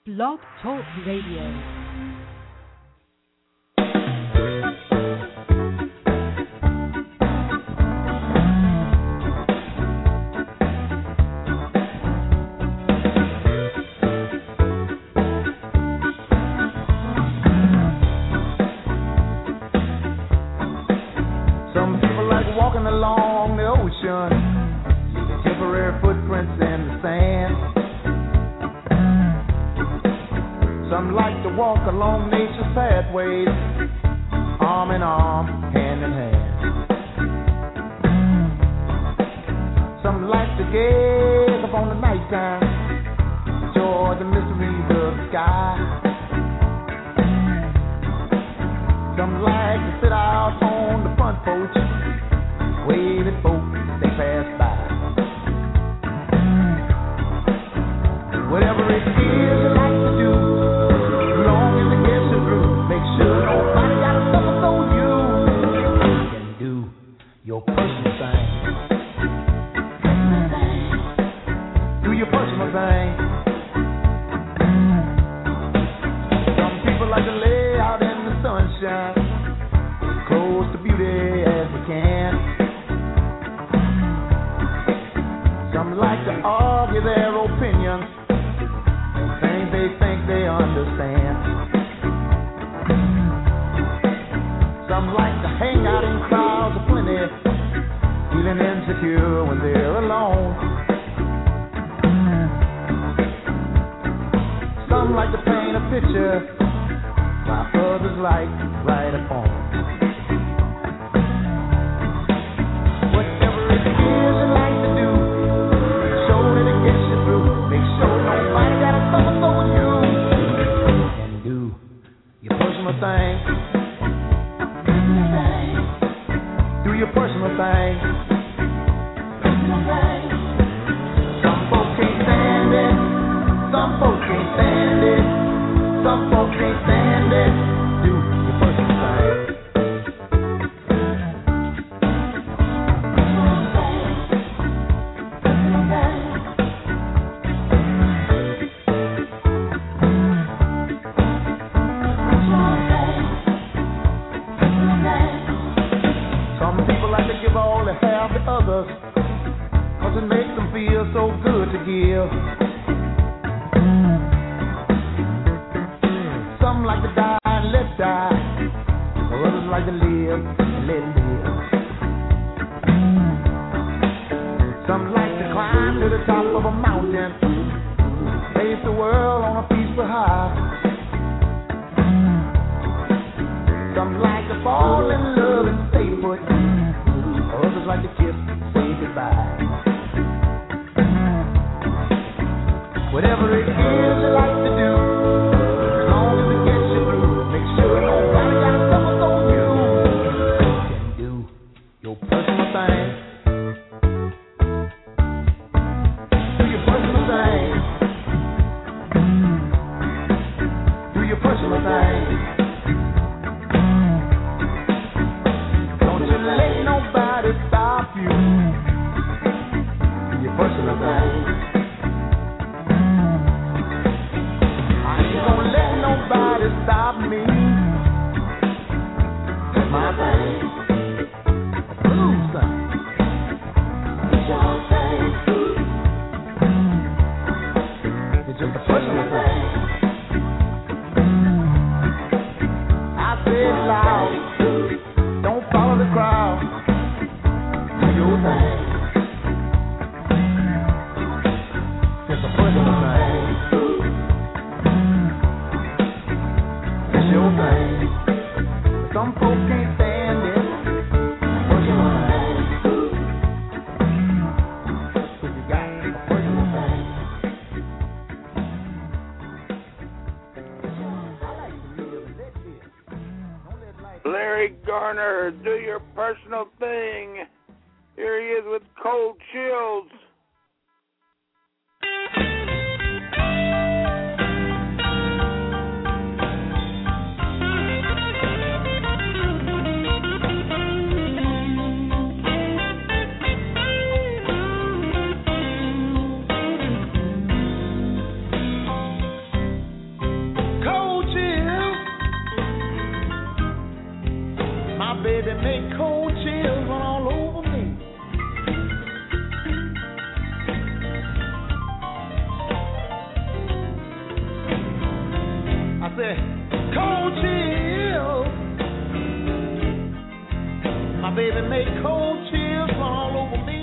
Blog Talk Radio. Along nature's pathways, arm in arm, hand in hand. Some like to gaze upon the nighttime, enjoy the mysteries of the sky. Some like to sit out on the front porch, wave at folks as they pass by. Whatever it is you like to do, your personal thing. Do your personal thing. Some people like to lay out in the sunshine, as close to beauty as they can. Some like to argue their opinions, things they think they understand. Some like to hang out in crowds of plenty, feeling insecure when they're alone. Some like to paint a picture, while others like to write a poem. Whatever it is you like to do, show that it gets you through. Make sure nobody got a suffer so you can do your personal thing. Do your personal thing. Some folks can't stand it. Some folks can't stand it. Some folks can't stand it. Do your personal thing. Some people like to give all they have to others, 'cause it makes them feel so good to give. Some like to die and let die, while others like to live and let live. Some like to climb to the top of a mountain, face the world on a peaceful high. Some like to fall in love and stay put, others like to kiss and say goodbye. Whatever it is you like to do, as long as it gets you through, make sure nobody got a suffer so you can do your personal thing. Do your personal thing. Do your personal thing. Don't you let nobody stop you. Do your personal thing. I ain't gonna let nobody stop me. It's my thing. A blues thing. It's your thing. It's just a personal thing. I say it loud. Don't follow the crowd. Do your thing. It's a personal thing. It's your thing. Some folks can't stand it. Personal thing. If you got a personal thing. I like to live and let live. Don't let life. Larry Garner, do your personal thing. Here he is with Cold Chills. make cold chills run all over me. I said, cold chills. My baby make cold chills run all over me.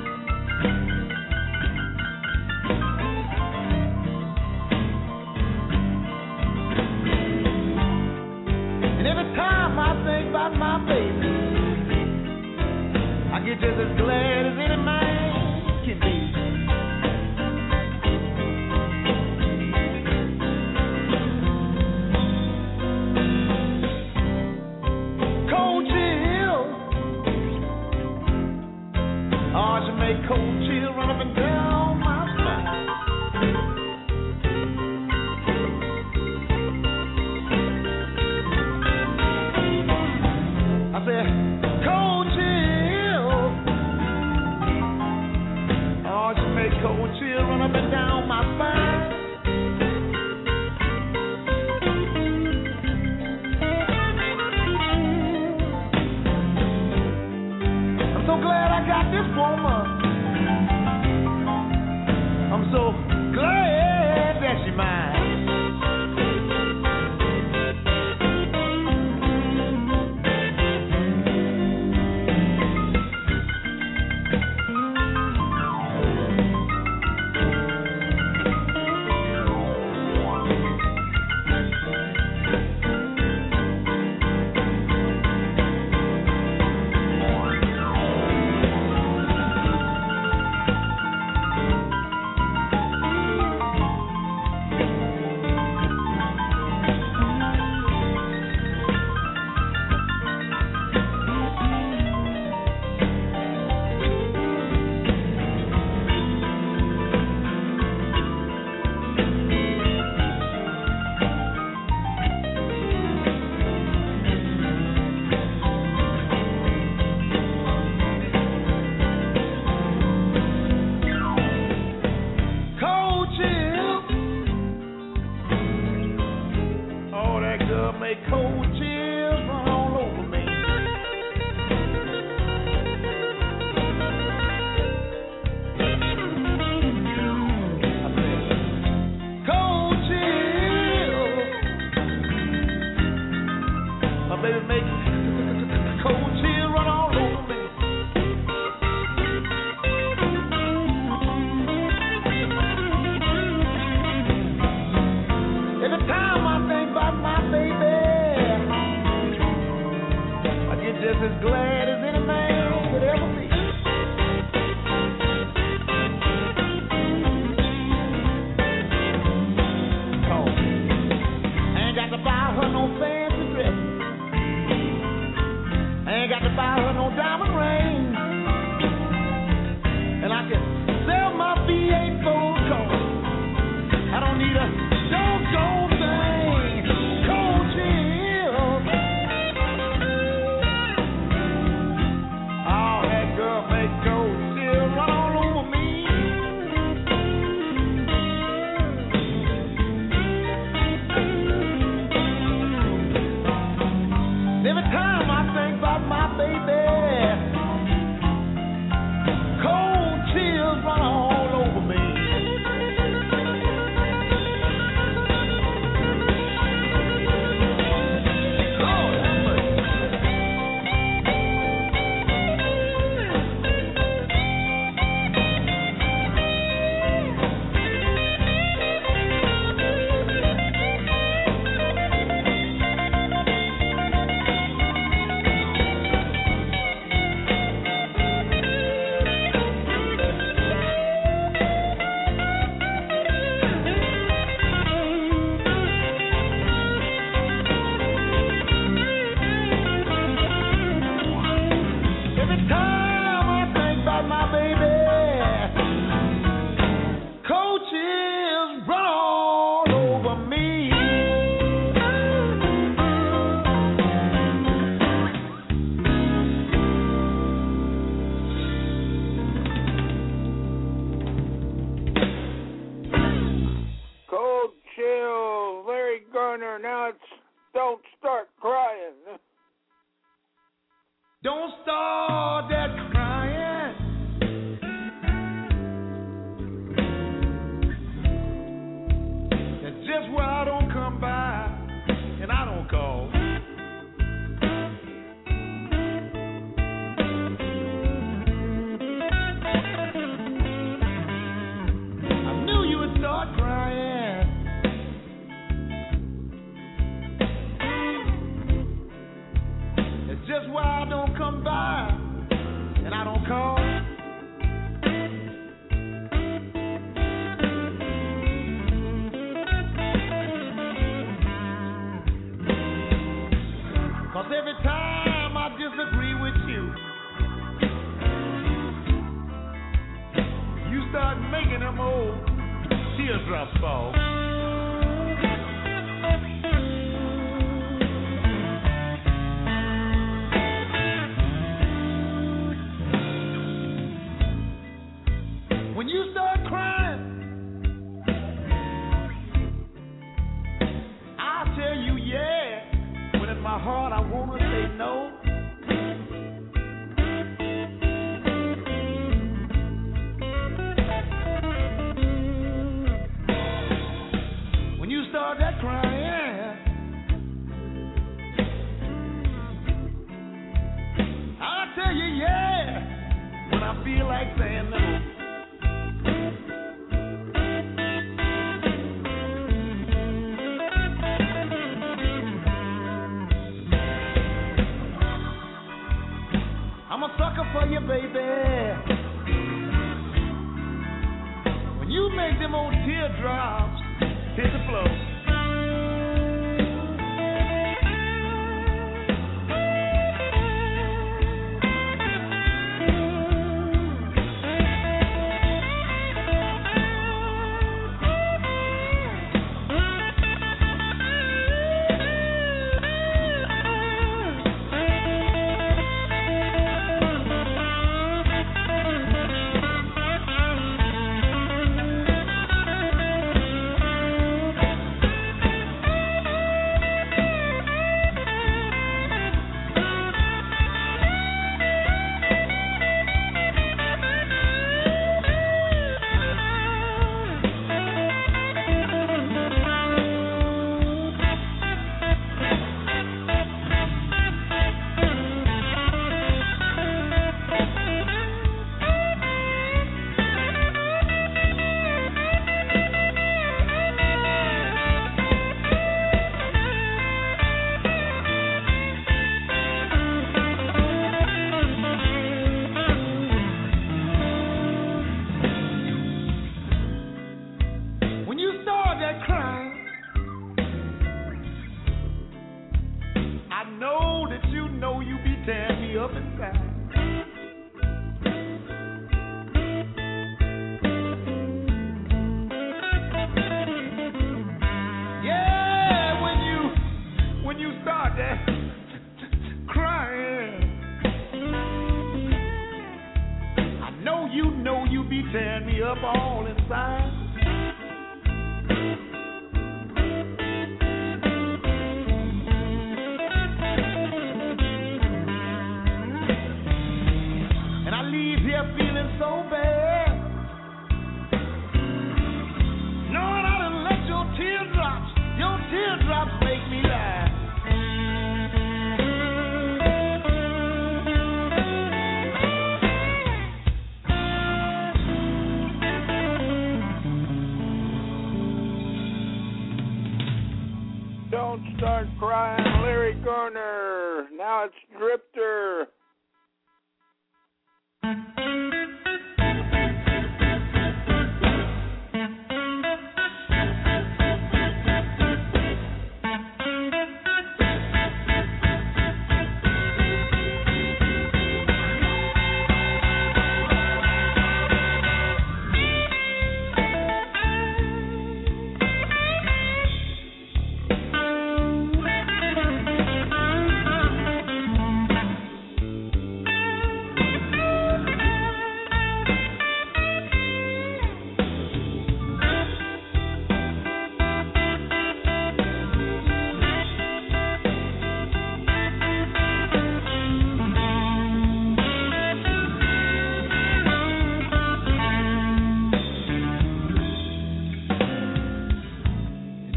And every time I think about my baby, I get just as glad as any man can be. Cold chills, oh, she make cold chills run up and down my spine. I said, cold chills, oh, she make cold chills run up and down my spine. I'm so glad I got this woman. I'm so glad that she's mine. Cold chills, oh, that girl make cold chills run all over me. I said, cold chills, my baby make cold chills run all over me. Every time I think about my baby, I get just as glad as any man could ever be. Cause I ain't got to buy her no fancy dress. I ain't got to buy her no diamond ring. And I can sell my V8 Ford car. I don't need a doggone thing. Cold chills. Oh, that girl make cold chills run all over me. Every time I think about my baby, cold chills run all over me. Every time I think about my baby, cold chills run all over me. Cold chill, Larry Garner. Now it's Don't Start Crying. just why I don't come by and I don't call. I knew you would start crying. It's just why I don't come by and I don't call. Every time I disagree with you, you start making them old teardrops fall. When you start crying, I'll tell you yeah. When in my heart I wanna say no. When you start that crying, I'll tell you yeah. When I feel like saying no. I'm a sucker for you, baby. When you make them old teardrops hit the floor. Don't Start Crying, Larry Garner. Now it's Drifter.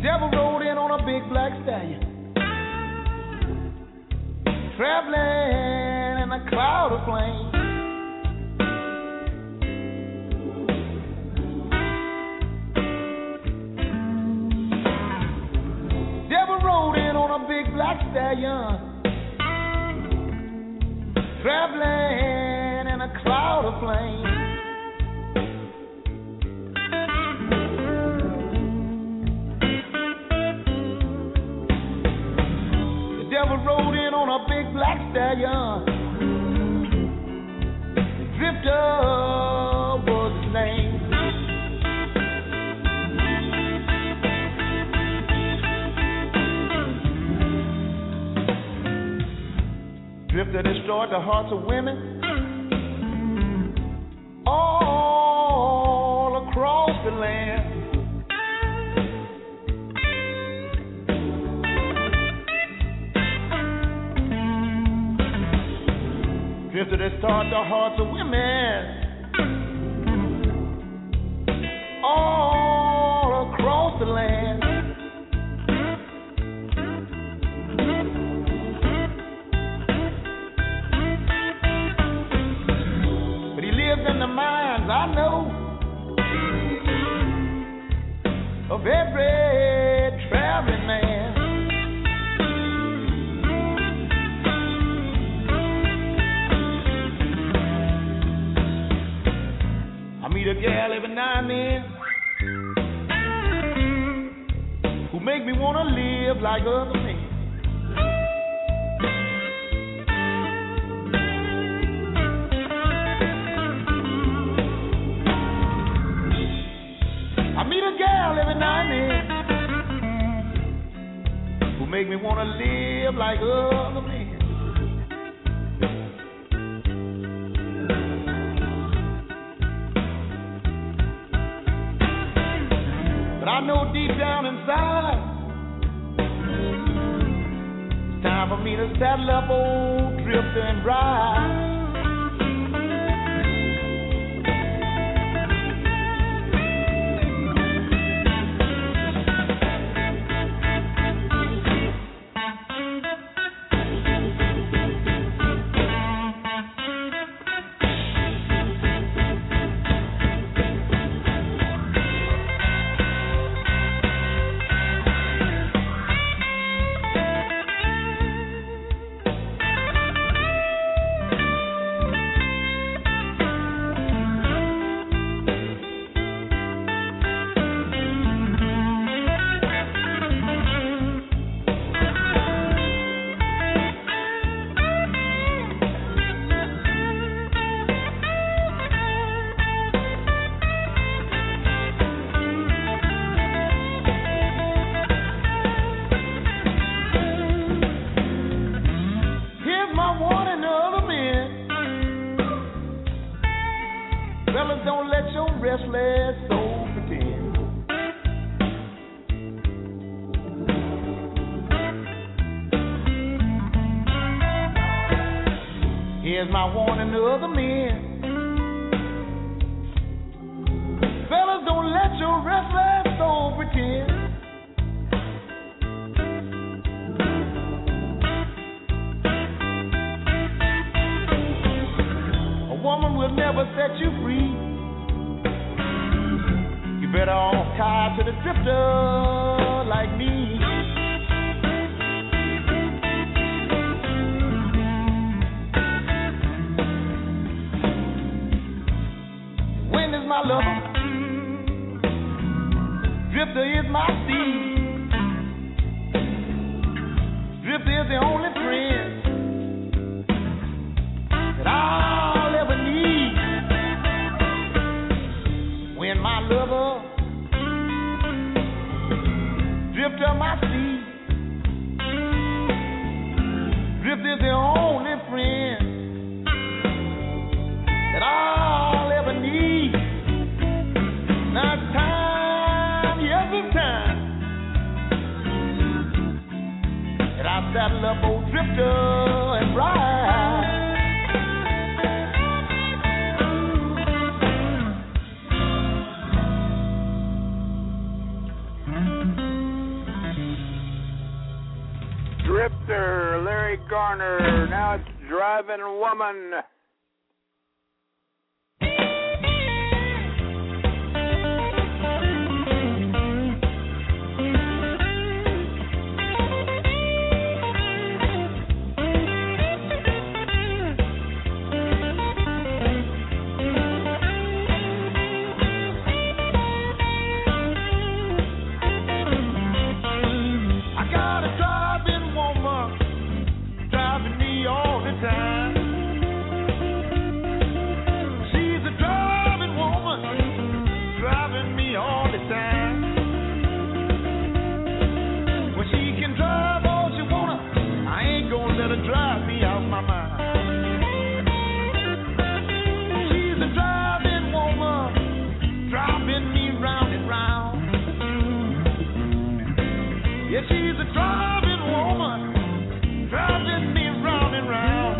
Devil rode in on a big black stallion, traveling in a cloud of flame. Devil rode in on a big black stallion, traveling in a cloud of flame. The devil rode in on a big black stallion. Drifter was his name. Drifter destroyed the hearts of women all across the land. Drifter destroyed the hearts of women all across the land. In the minds, I know, of every traveling man. I meet a gal every now and then who make me want to live like other men. Every now and then, who make me want to live like other men. But I know deep down inside, it's time for me to saddle up old Drifter and ride. Here's my warning to other men. Fellas, don't let your restless soul pretend. A woman will never set you free. You better off tied to the drifter like me. My lover, Drifter is my seed. Drifter is the only friend that I'll ever need. When my lover, Drifter my seed, Drifter is the only friend that I'll ever need. Now time, yes it's time, and I saddle up old Drifter and ride. Drifter, Larry Garner. Now it's Driving Woman. Drive me out my mind. She's a driving woman, driving me round and round. Yeah, she's a driving woman, driving me round and round.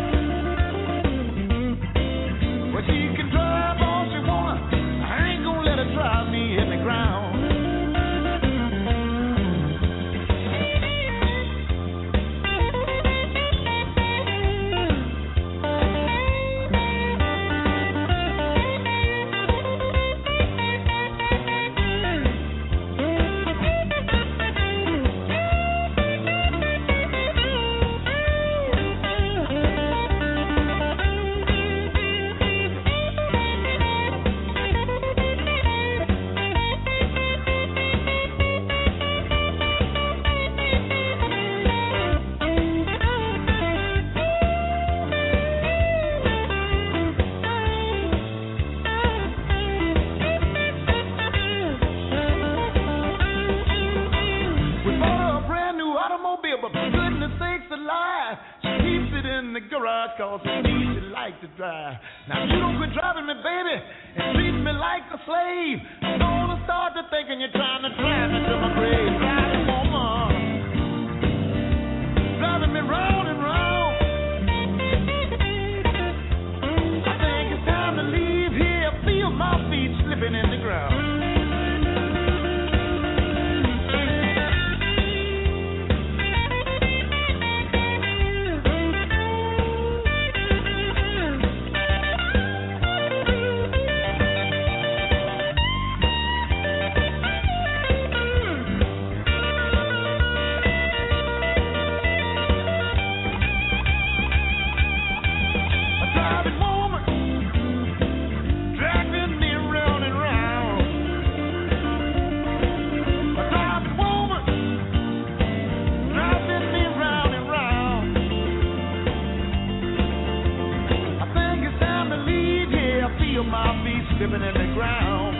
Well, she can drive all she wanna, I ain't gonna let her drive me in the ground. Cause it's me she like to drive. Now you don't quit driving me, baby, and treat me like a slave. I'm gonna start to thinking you're trying to drive me to my grave. Driving woman, driving me round and round. I think it's time to leave here. Feel my feet slipping in the ground. Slipping in the ground.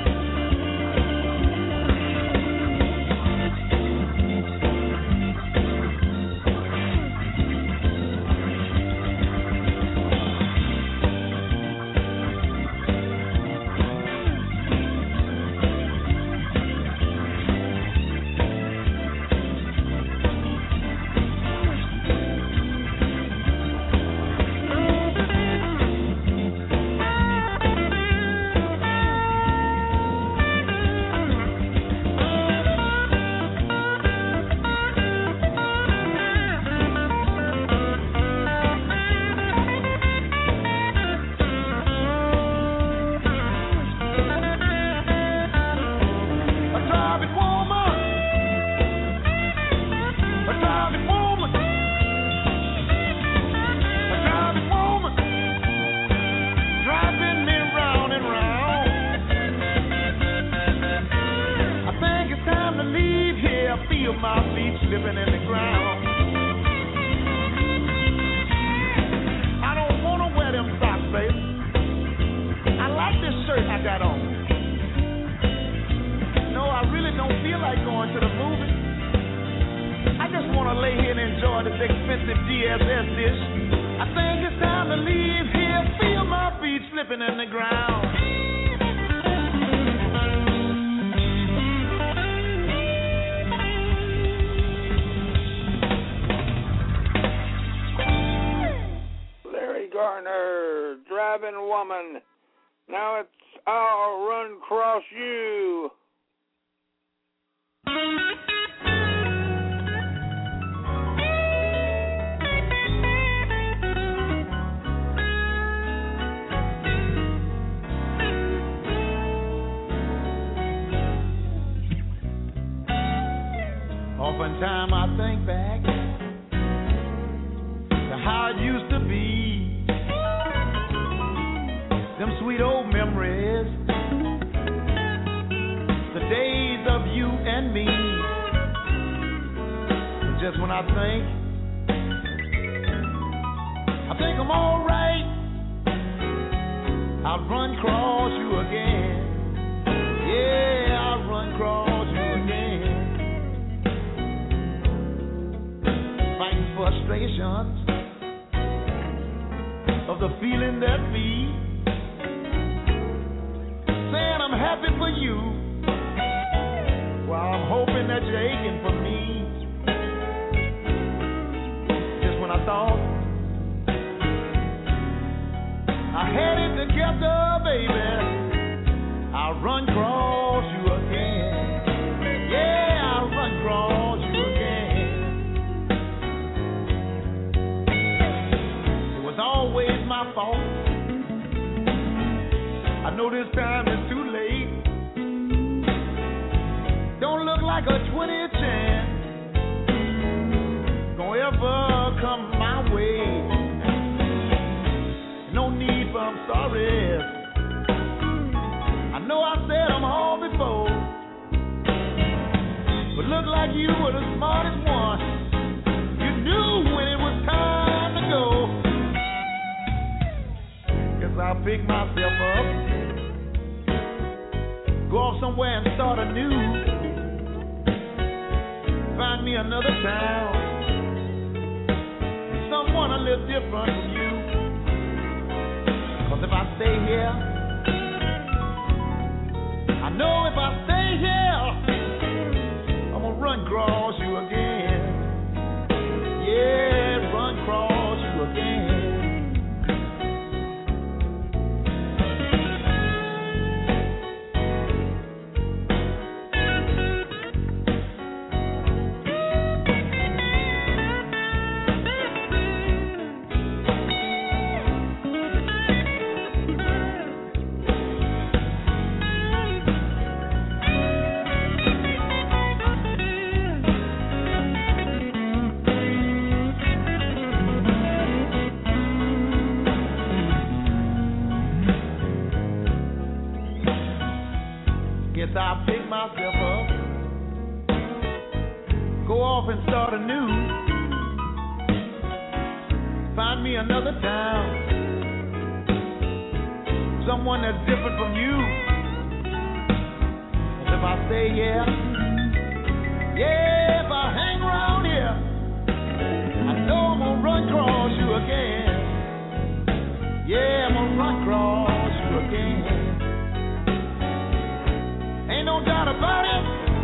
Slipping in the ground. I don't want to wear them socks, baby. I like this shirt I got on. No, I really don't feel like going to the movies. I just want to lay here and enjoy this expensive DSS dish. I think it's time to leave here. Feel my feet slipping in the ground. Garner, Driving Woman. Now it's I'll Run Across You. Oftentimes I think back to how it used to be. Them sweet old memories, the days of you and me. But just when I think I'm alright, I'll run across you again. Yeah, I'll run across you again. Fighting frustrations of the feeling that we, saying I'm happy for you, while I'm hoping that you're aching for me. Just when I thought I had it together, baby, I'll run across you again. Yeah, I'll run across you again. It was always my fault. I know this time is too late. Don't look like a 20th chance gonna ever come my way. No need for I'm sorry. I know I said I'm home before, but look like you were the smartest one. You knew when it was time to go. Guess I'll pick myself up, go off somewhere and start anew. Find me another town, someone a little different from you. Cause if I stay here, I know if I stay here, I'm gonna run across you again. Yeah, run across you again. I'll pick myself up, go off and start anew. Find me another town, someone that's different from you. And if I stay here, yeah, if I hang around here, I know I'm gonna run across you again. Yeah, I'm gonna run across you again. Ain't no doubt about it,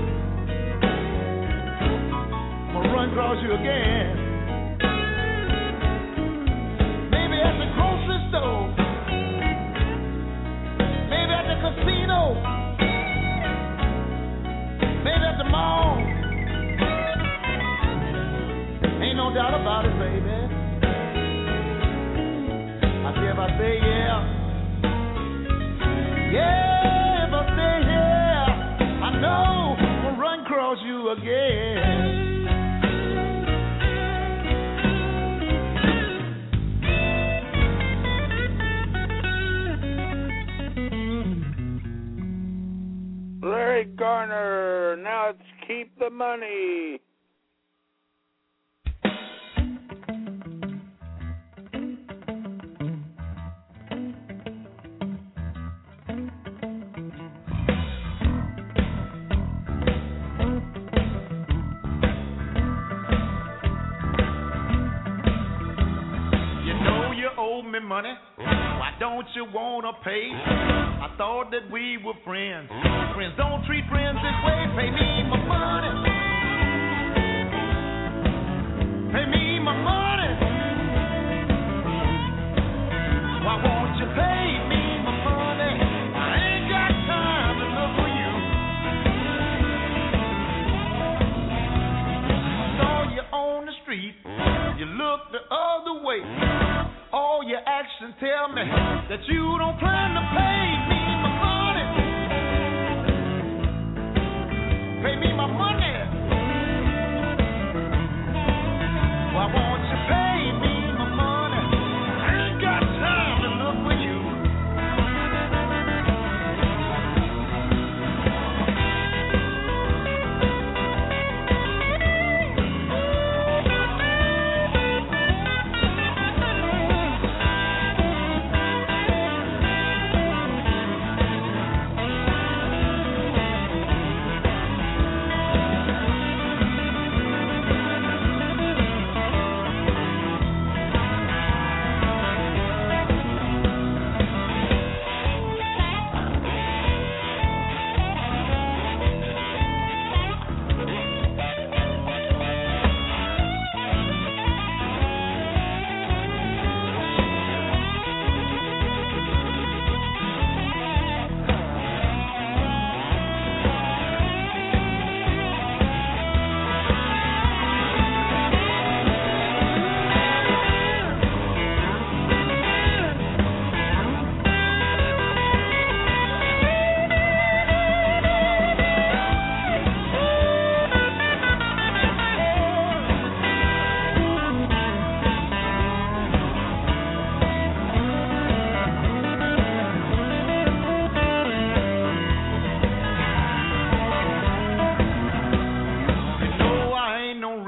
I'm gonna run across you again. Maybe at the grocery store, maybe at the casino, maybe at the mall. Ain't no doubt about it, baby. I say if I say yeah, yeah, if I say yeah, I know I'll run across you again. Larry Garner, now it's Keep the Money. Me money, why don't you wanna pay? I thought that we were friends. Friends don't treat friends this way. Pay me my money. Pay me my money. Why won't you pay me my money? I ain't got time to look for you. I saw you on the street. You looked the other way. All your actions tell me that you don't plan to pay me my money. Pay me my money.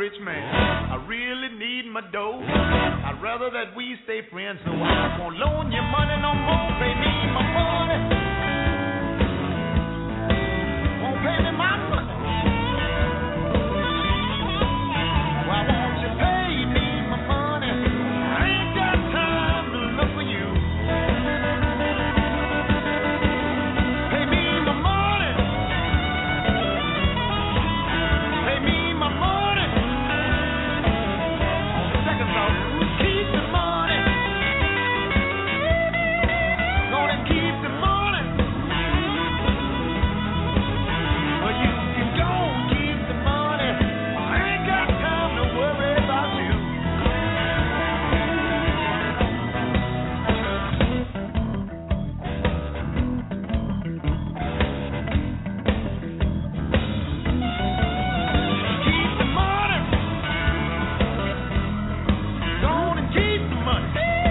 rich man. I really need my dough. I'd rather that we stay friends, so I won't loan you money no more. Pay me my money. Won't pay me my money. Why won't you pay me my money? I ain't got time to look for you. Pay me my money. Pay me my money. On the second thought, keep the money. Gonna keep the money. Well, you can go and keep the money. I ain't got time to worry about you. Keep the money. Go on and keep the money.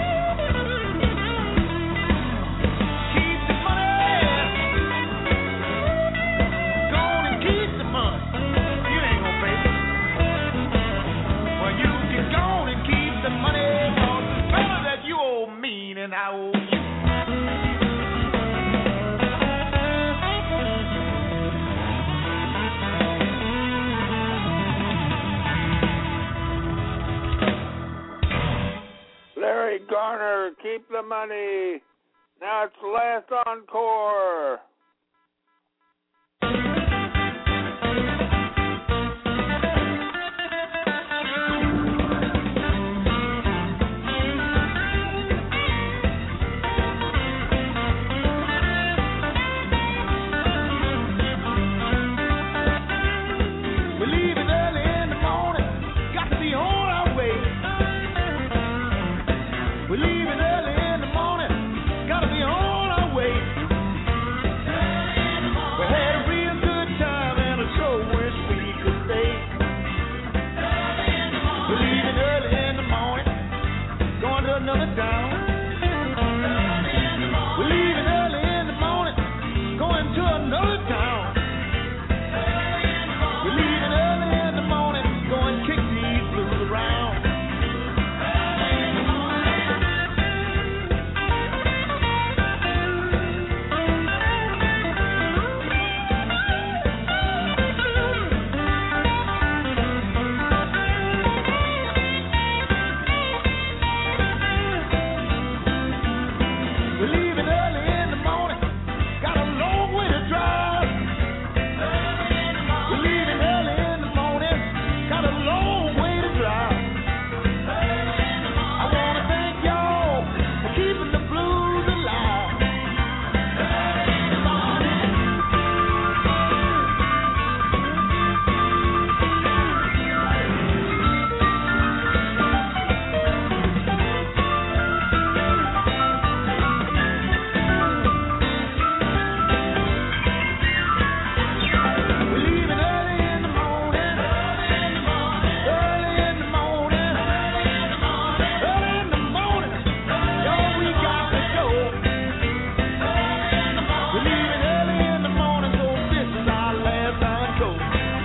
Keep the money. Go on and keep the money. You ain't gonna pay me. Well, you can go on and keep the money, 'cause it's better that you owe me than I owe you. Larry Garner, keep the money. Now it's the last encore. We're leaving early in the morning. Got to be on our way. We're leaving early in the morning. Got to be on our way. We had a real good time and I sure wish we could stay. We're leaving early in the morning. Going to another town. We're leaving early in the morning. Going to another town. We're leaving early in the morning, going kick these blues around. We're leaving early in the morning, got a long way to drive. We're leaving early in the morning, got a long way to drive. I want to thank y'all for keeping the blues alive. We're leaving early in the morning, early in the morning, early in the morning. Y'all, we got to go. We're leaving early in the morning, so this is our last encore.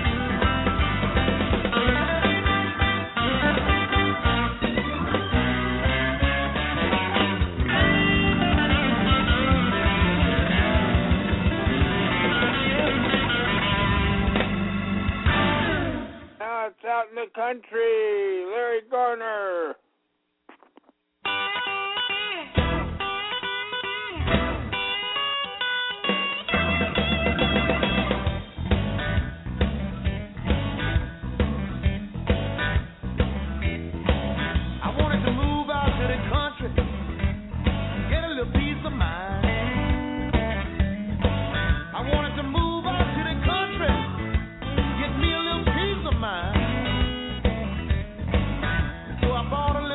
Now it's out in the country. Larry Garner. I wanted to move out to the country, get a little peace of mind. I wanted to move out to the country, get me a little peace of mind. So I bought a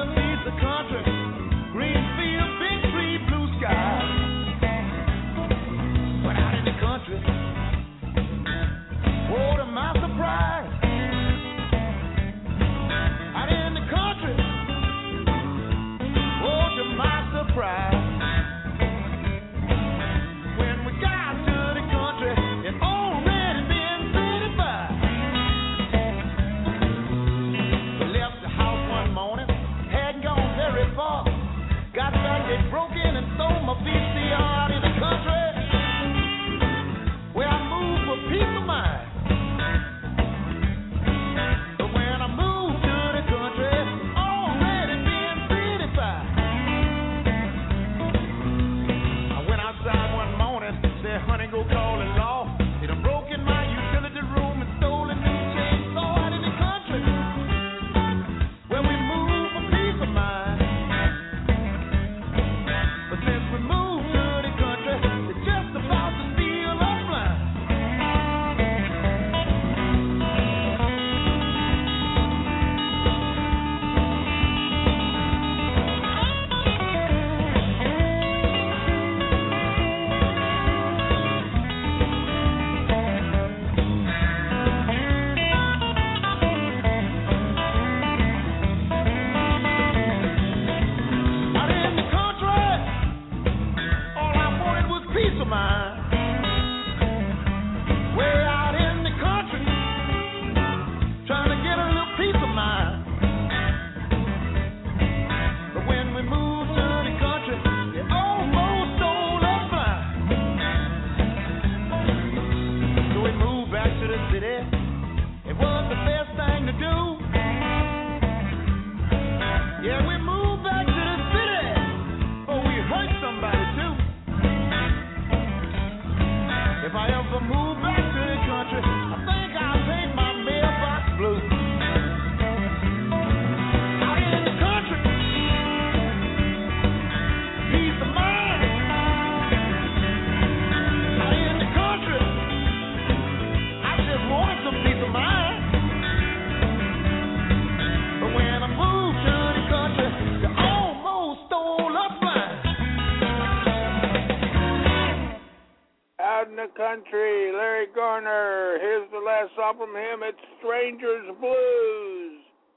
country, Larry Garner. Here's the last song from him. It's Stranger's Blues.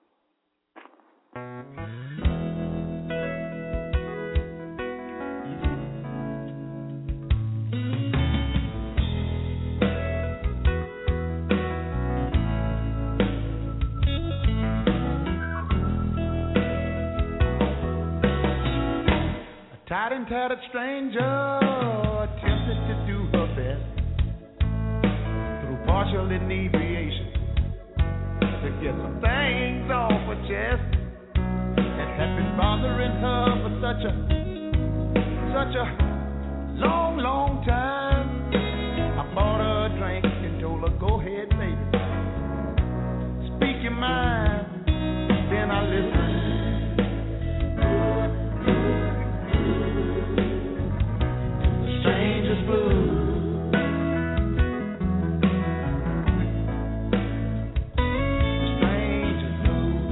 Tired and tattered stranger attempted to do her best through partial inebriation to get some things off her chest that had been bothering her for such a long, long time. I bought her a drink and told her, go ahead, baby, speak your mind. Then I listened. Stranger's Blues. Stranger's Blues.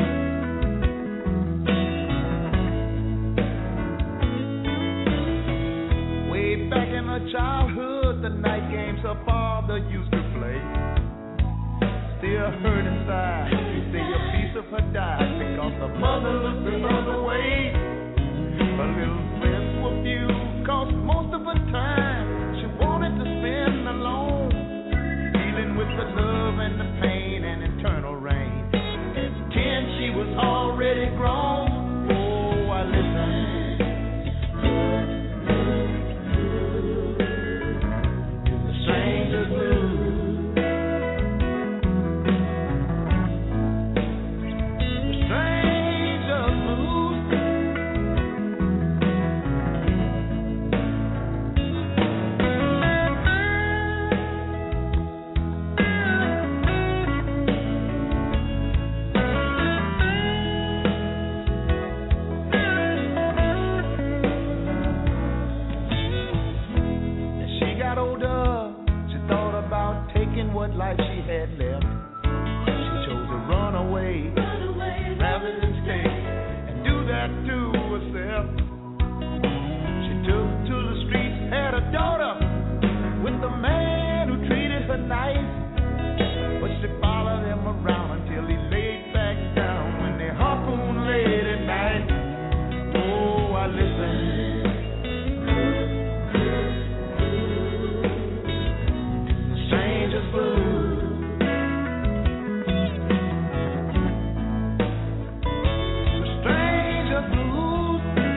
Way back in her childhood, the night games her father used to play still hurt inside. She say a piece of her died because her mother looked the other way. Her little friends were few, cause most of her time she wanted to spend alone, dealing with the love and the pain and internal rain. At 10 she was already grown. Oh, I listened to the Stranger's Blues. What life she had left, she chose to run away rather than stay and do that to herself. She took to the streets, had a daughter with a man who treated her nice, but she followed him around until he laid back down when they harpooned late at night. Oh, I listened. Stranger's Blues. The Stranger's Blues.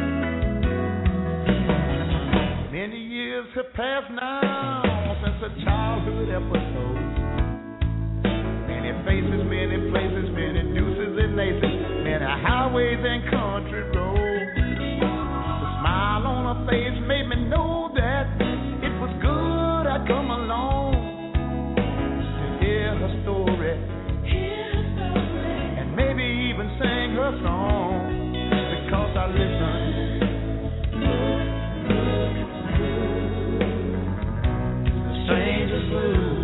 Many years have passed now since her childhood episodes. Many faces, many places, many deuces and aces, many highways and country roads. The smile on her face made me know that it was good I'd come along. Her story, and maybe even sing her song, because I listened to the Stranger's Blues.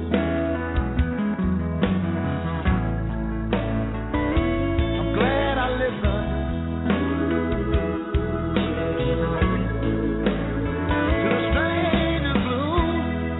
I'm glad I listened to the Stranger's Blues.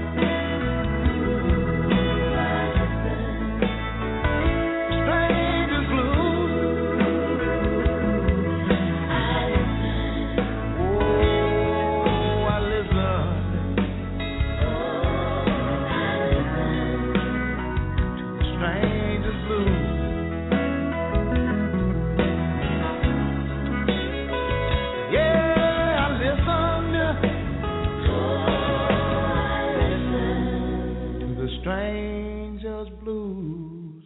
Stranger's Blues.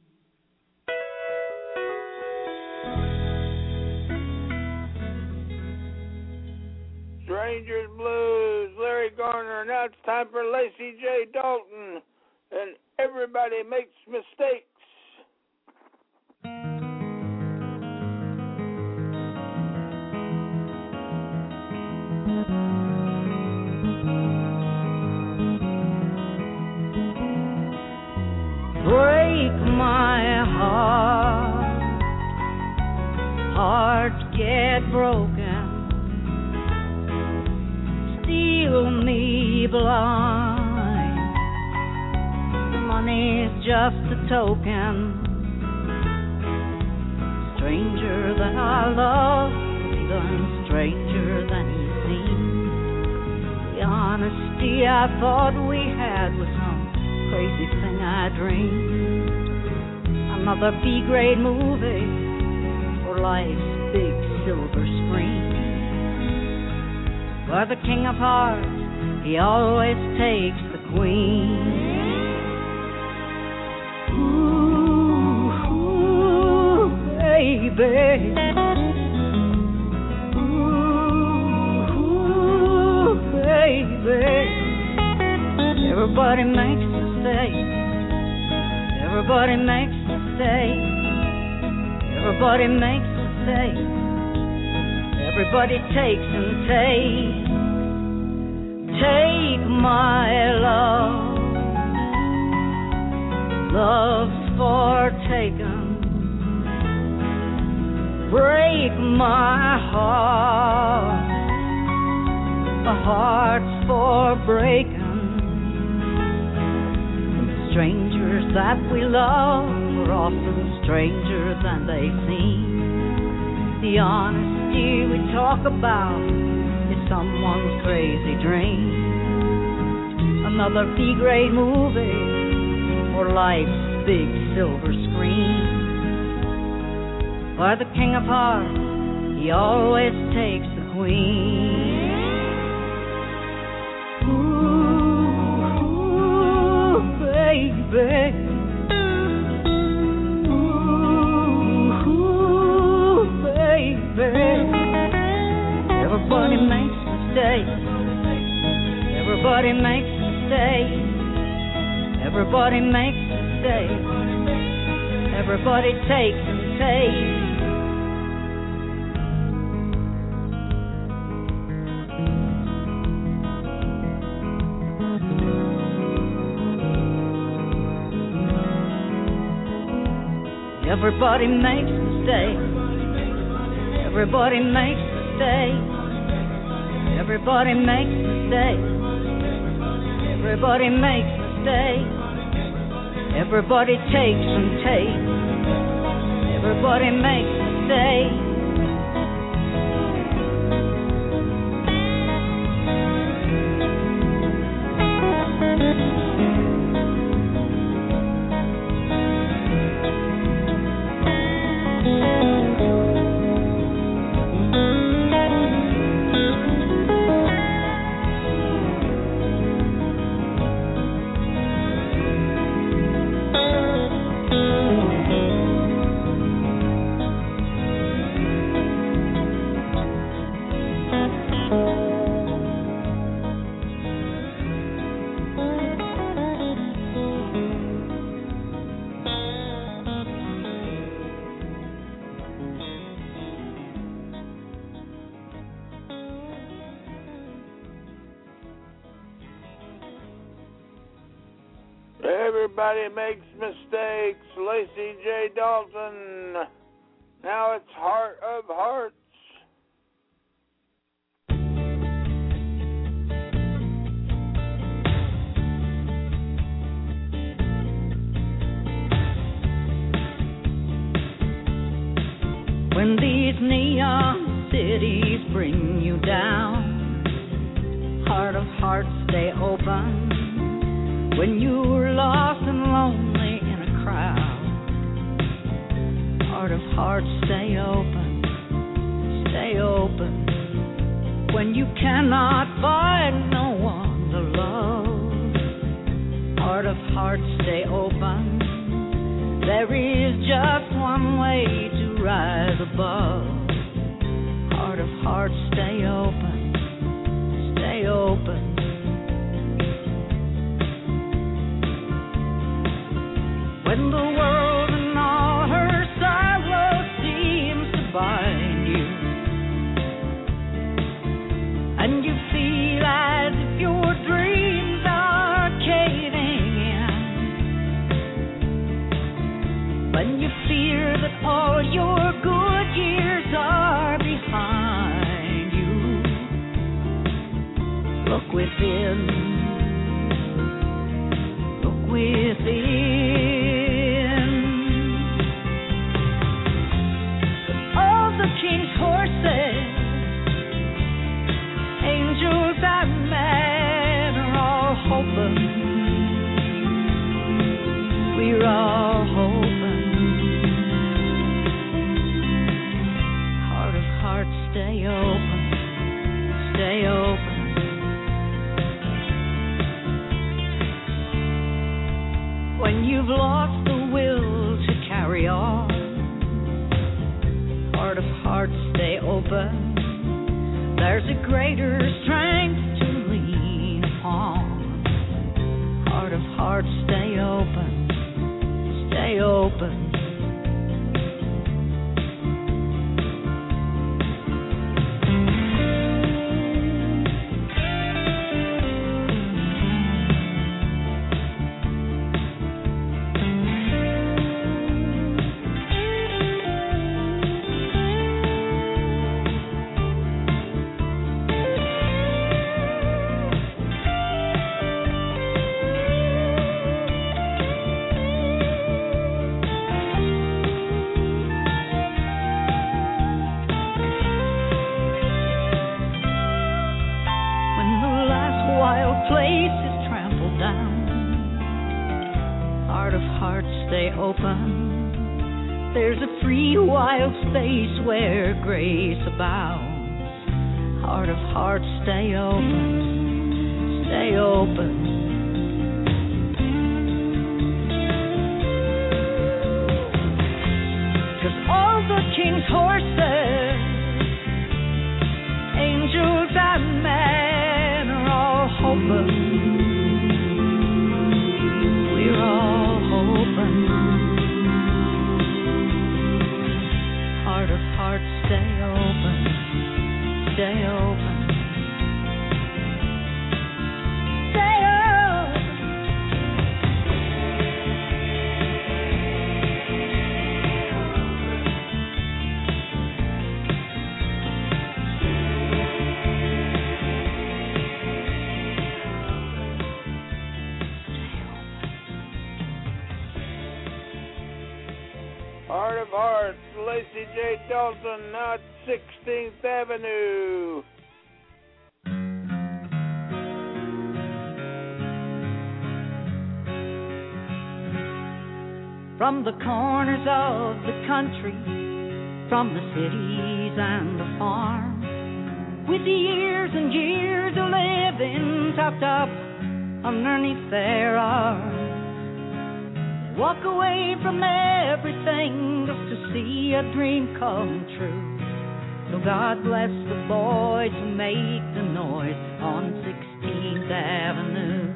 Stranger's Blues, Larry Garner. Now it's time for Lacey J. Dalton. And everybody makes mistakes. Break my heart get broken, steal me blind. just a token. Stranger that I love, even stranger than he seemed. The honesty I thought we had was some crazy thing I dreamed. Another B-grade movie for life's big silver screen, where the king of hearts, he always takes the queen. Ooh, ooh, baby. Ooh, ooh, baby. Everybody makes mistakes. Everybody makes mistakes. Everybody makes mistakes. Everybody takes and takes. Take my love, love's forsaken. Break my heart, the heart's for breaking. The strangers that we love are often stranger than they seem. The honesty we talk about is someone's crazy dream. Another B-grade movie for life's big silver screen, where the king of hearts, he always takes the queen. Ooh, ooh, baby. Ooh, ooh, baby. Everybody makes mistakes. Everybody makes mistakes. Everybody makes mistakes. Everybody takes and takes. Everybody makes mistakes. Everybody makes mistakes. Everybody makes mistakes. Everybody makes mistakes. Everybody takes and takes. Everybody makes mistakes. Everybody makes mistakes. Lacey J. Dalton. Now it's Heart of Hearts. When these neon cities bring you down, Heart of Hearts, stay open. When you're lost and lonely in a crowd, Heart of Hearts, stay open, stay open. When you cannot find no one to love, Heart of Hearts, stay open. There is just one way to rise above. Heart of Hearts, stay open, stay open. When the world and all her sorrow seems to bind you, and you feel as if your dreams are caving in, when you fear that all your good years are behind you, look within, look within. hearts stay open, there's a greater strength to lean upon. Heart of hearts stay open, stay open. There's a free, wild space where grace abounds. Heart of hearts, stay open, stay open. 'Cause all the king's horses, angels and men are all hoping. We're all hoping. Heart of hearts, stay open, stay open, stay open. Heart of Hearts, Lacey J. Dalton, not 16th Avenue. From the corners of the country, from the cities and the farms, with years and years of living tucked up underneath their arms, walk away from everything just to see a dream come true. So God bless the boys who make the noise on 16th Avenue.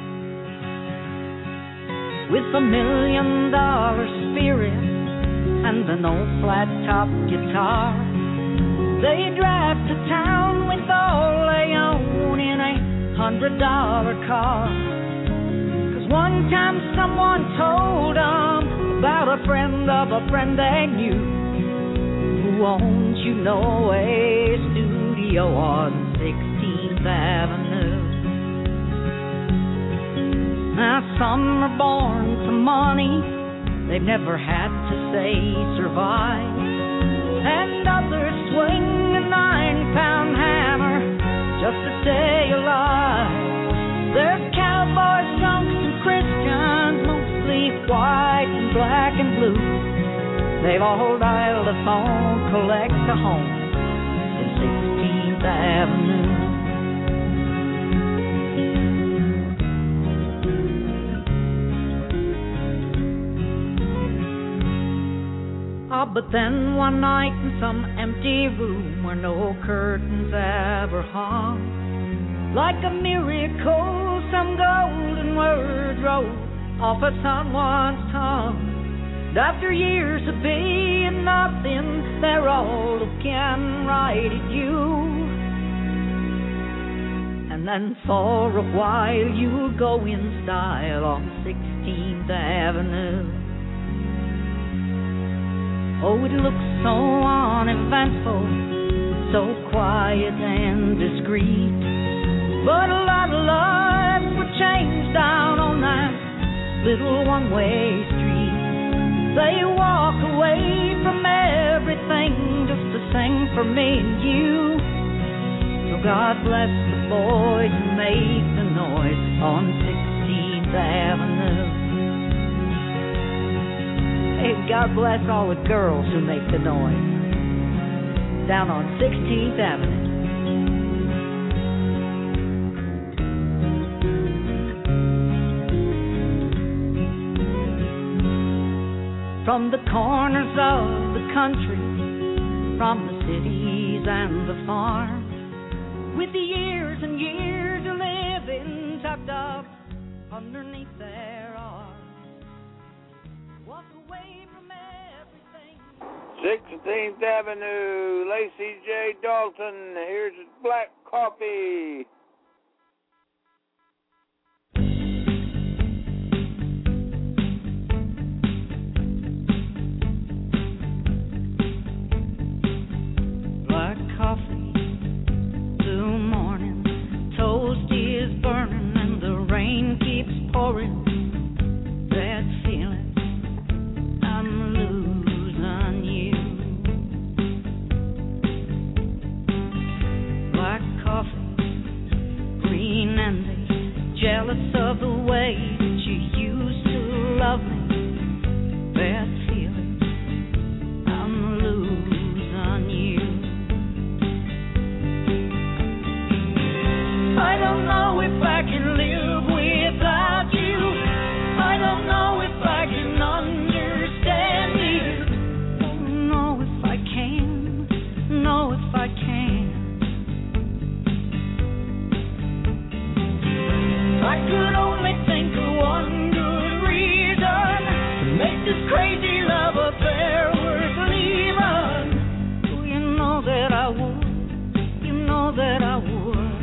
With $1 million spirit and an old flat-top guitar, they drive to town with all they own in $100 car. One time someone told them about a friend of a friend they knew who owns, you know, a studio on 16th Avenue. Now some are born to money, they've never had to say survive, and others swing a 9-pound hammer just to stay alive. There's cowboys, drunks, and Christians, mostly white and black and blue. They've all dialed a phone, collect a home in 16th Avenue. But then one night in some empty room where no curtains ever hung, like a miracle, some golden words wrote off of someone's tongue. And after years of being nothing, they're all looking right at you. And then for a while you'll go in style on 16th Avenue. Oh, it looks so uneventful, so quiet and discreet. But a lot of lives were changed down on that little one-way street. They walk away from everything just to sing for me and you. So God bless the boys who make the noise on 16th Avenue. Hey, God bless all the girls who make the noise down on 16th Avenue. From the corners of the country, from the cities and the farms, with the years and years of living tucked up underneath their arms. Walk away from everything. 16th Avenue, Lacey J. Dalton. Here's Black Coffee. Black coffee, blue morning, toast is burning and the rain keeps pouring. That feeling, I'm losing you. Black coffee, green envy, jealous of the way that you used to love me. That feeling, I'm losing you. I don't know if I can live without you. I don't know if I can understand you. Don't know if I can, know if I can. I could only think of one good reason to make this crazy love affair worth leaving. Oh, you know that I would, you know that I would.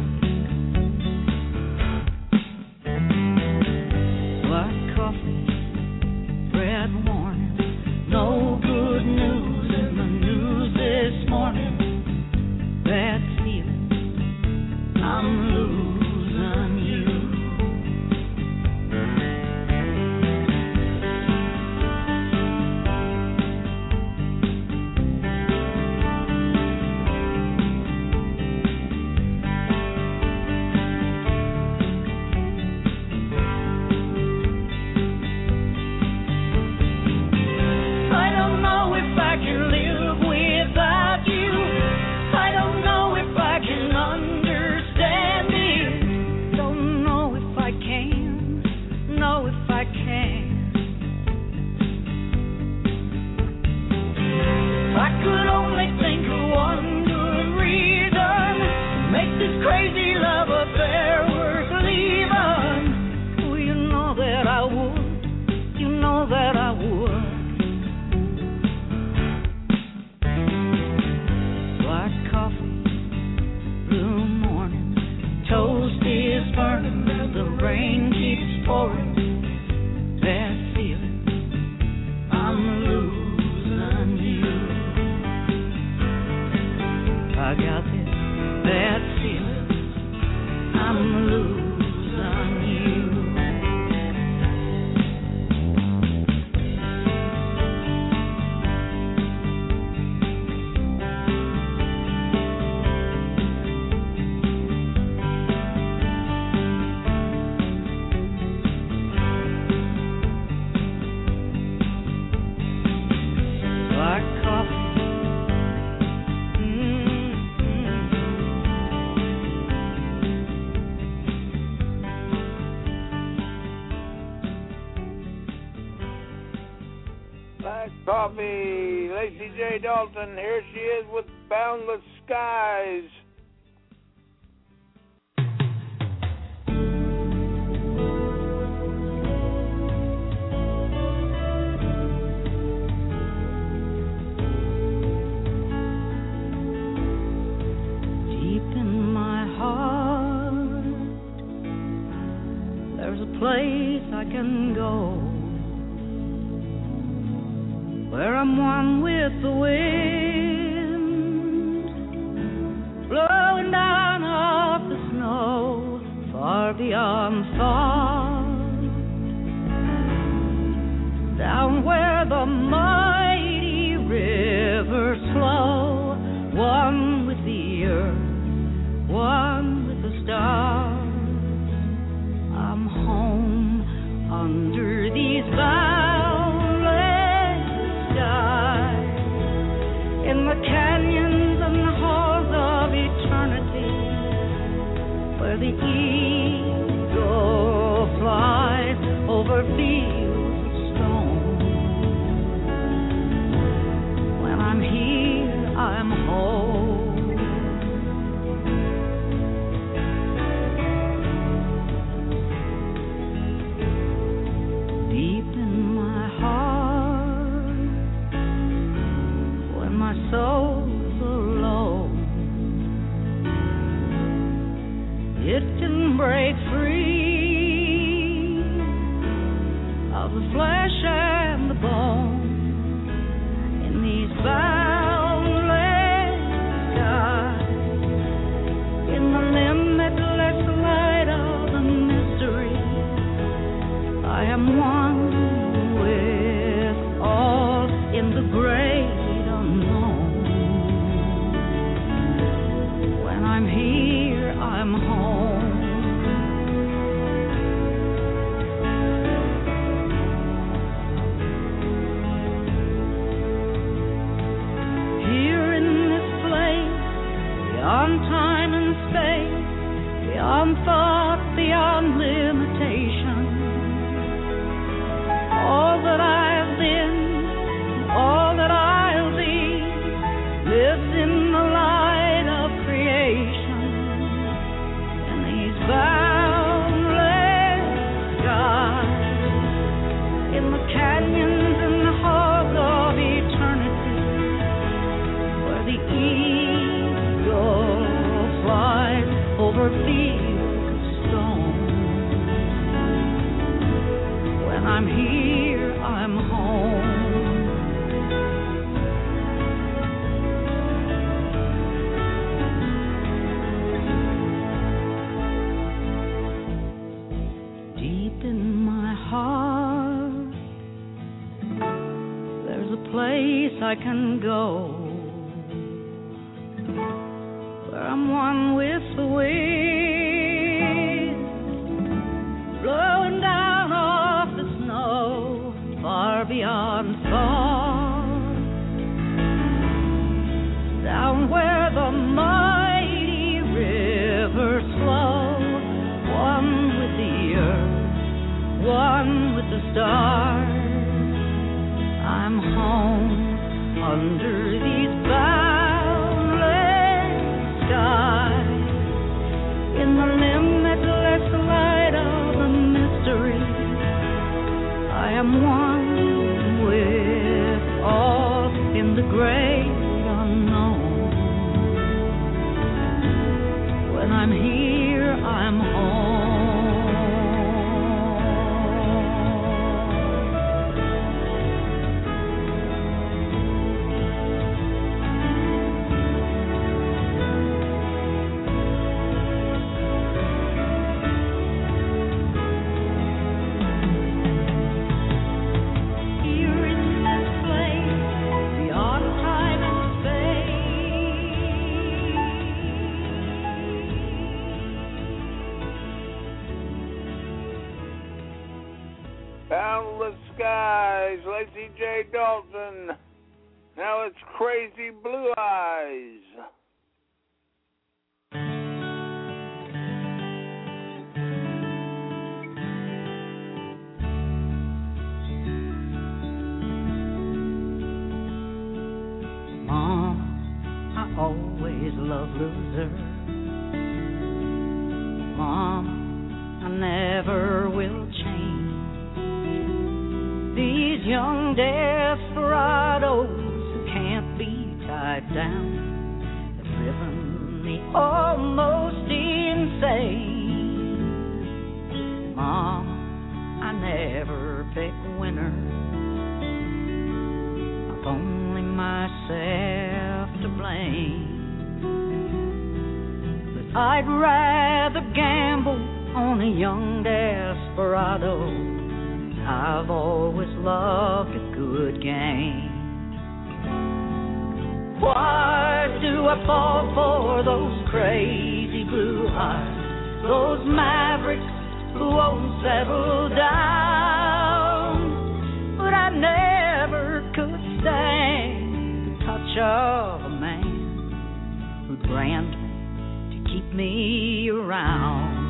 Black coffee, red warning, no good news in the news this morning. Bad feeling, I'm losing you. I don't know if I can live without you. I don't know if I can understand it. Don't know if I can, know if I can. I could only think of one good reason to make this crazy love affair worth leaving. Oh, you know that I would, you know that I would. Black coffee, blue morning, toast is burning, the rain keeps pouring. Bad feeling, I'm losing you. I got this bad feeling, I'm losing you. Black coffee. Black Coffee, Lacey J. Dalton. Here she is with Boundless Skies. Deep in my heart, there's a place I can go where I'm one with the wind, blowing down off the snow, far beyond thought, down where the mighty rivers flow, one with the earth, one with the stars. I'm home under these boundless skies, in the canyons and halls of eternity, where the eagle flies over fields of stone. When I'm here, I'm soul's alone. It can break free of the flesh and the bone in these boundless skies, in the limitless light of the mystery. I am one with all in the great unknown. When I'm here, I'm home. Here in this place, beyond time and space, beyond thought, beyond limitation, all that I've been, all that I'll be, lives in the light of creation. In these boundless skies, in the canyons and the halls of eternity, where the eagle flies over fields of stone. When I'm here, I'm home. Deep in my heart, there's a place I can go, where I'm one with the wind, blowing down off the snow, far beyond thought, down where the mighty rivers flow, one with the earth, one with the stars. I'm home under these boundless skies, in the limitless light of the mystery. I am one with all in the great unknown. When I'm here, I'm home. Here in this place, beyond time and space. Boundless Skies, Lacey J. Dalton. Now it's Crazy Blue Eyes. Mom, I always love losers. Mom, I never will change. These young desperados who can't be tied down have driven me almost insane. Mom, I never pick winners. I've only myself to blame. But I'd rather gamble on a young desperado. I've always loved a good game. Why do I fall for those crazy blue eyes, those mavericks who won't settle down? But I never could stand the touch of a man who'd brand me to keep me around.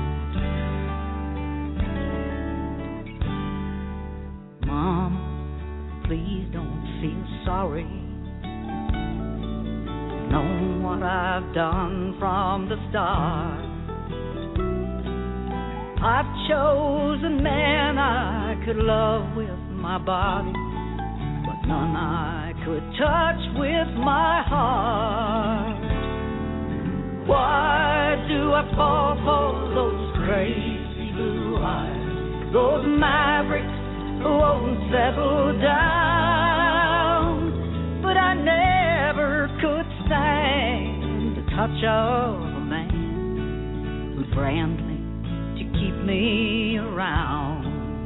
Mom, please don't feel sorry. Know what I've done from the start. I've chosen men I could love with my body, but none I could touch with my heart. Why do I fall for those crazy blue eyes, those mavericks who won't settle down? But I never could stand the touch of a man who'd brand me to keep me around.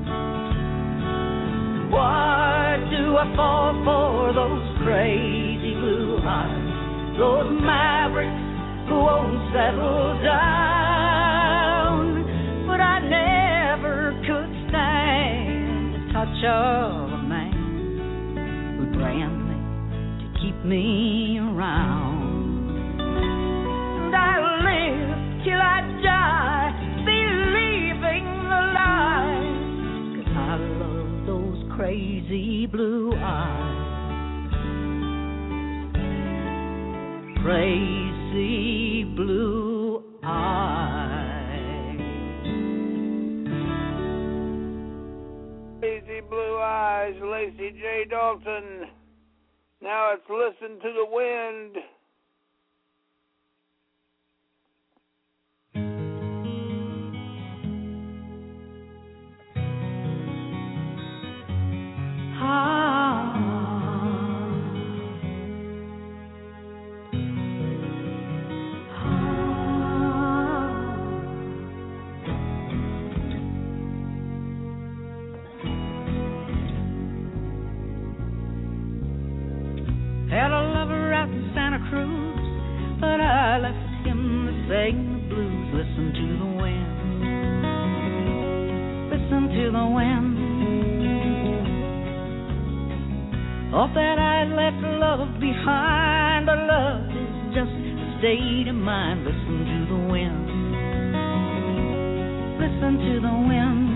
Why do I fall for those crazy blue eyes, those mavericks who won't settle down? But I never could stand the touch of a man who'd brand me to keep me around. And I'll live till I die believing the lie, 'cause I love those crazy blue eyes. Crazy blue eyes. Crazy blue eyes, Lacey J. Dalton. Now it's Listen to the Wind. Had a lover out in Santa Cruz, but I left him to sing the blues. Listen to the wind, listen to the wind. Thought that I'd left love behind, but love is just a state of mind. Listen to the wind, listen to the wind.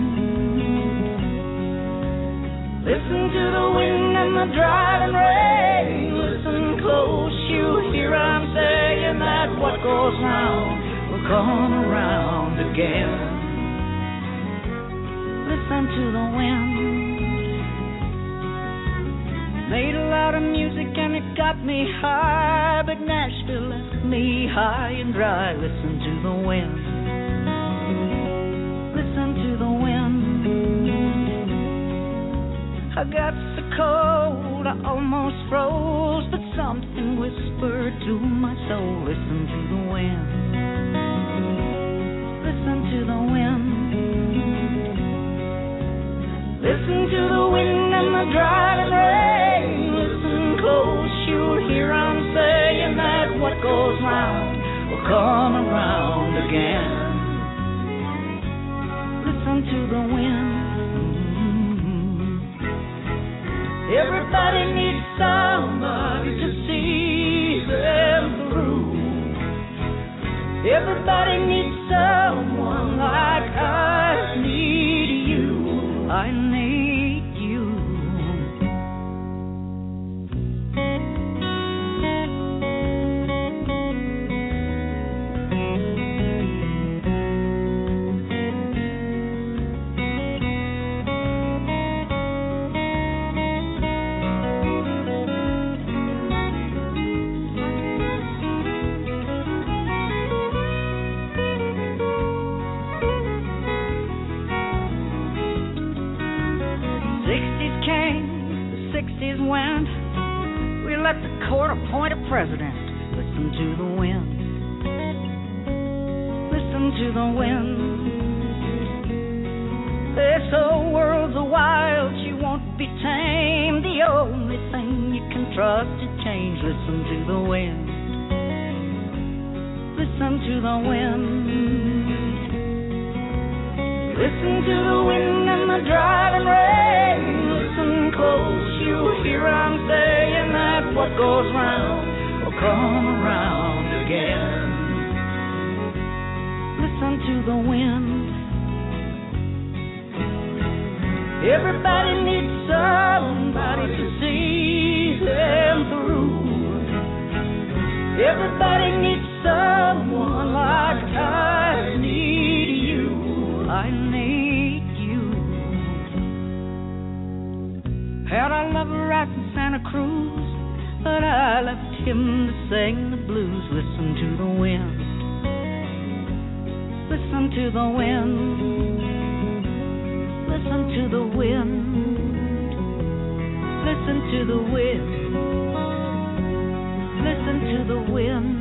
Listen to the wind and the driving rain. Listen close, you hear I'm saying that what goes round will come around again. Listen to the wind. Made a lot of music and it got me high, but Nashville left me high and dry. Listen to the wind. Listen to the wind. I got so cold, I almost froze, but something whispered to my soul. Listen to the wind. Listen to the wind. Listen to the wind and the driving rain. Listen close, you'll hear I'm saying that what goes round will come around again. Listen to the wind. Everybody needs somebody to see them through. Everybody needs someone like I need you. I need you. 60s went. We let the court appoint a president. Listen to the wind. Listen to the wind. This whole world's a wild, she won't be tamed. The only thing you can trust to change. Listen to the wind. Listen to the wind. Listen to the wind and the driving rain. Listen close, you'll hear I'm saying that what goes round will come around again. Listen to the wind. Everybody needs somebody to see them through. Everybody needs someone like I need you. I need you. Had a lover out in Santa Cruz, I left him to sing the blues. Listen to the wind. Listen to the wind. Listen to the wind. Listen to the wind. Listen to the wind.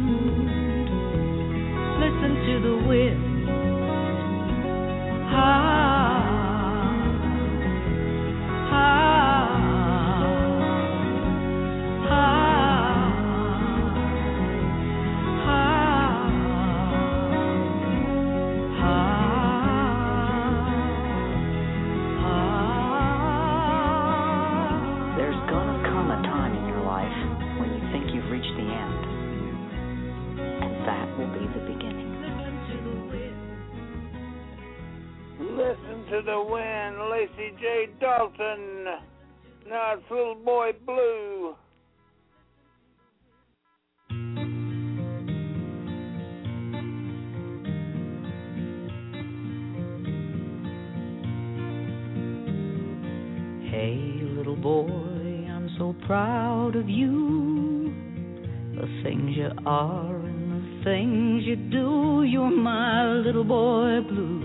Listen to the wind. There's gonna come a time in your life when you think you've reached the end, and that will be the beginning. Listen to the wind, Lacey J. Dalton. Now it's Little Boy Blue. Hey, little boy, I'm so proud of you. The things you are and the things you do. You're my little boy blue.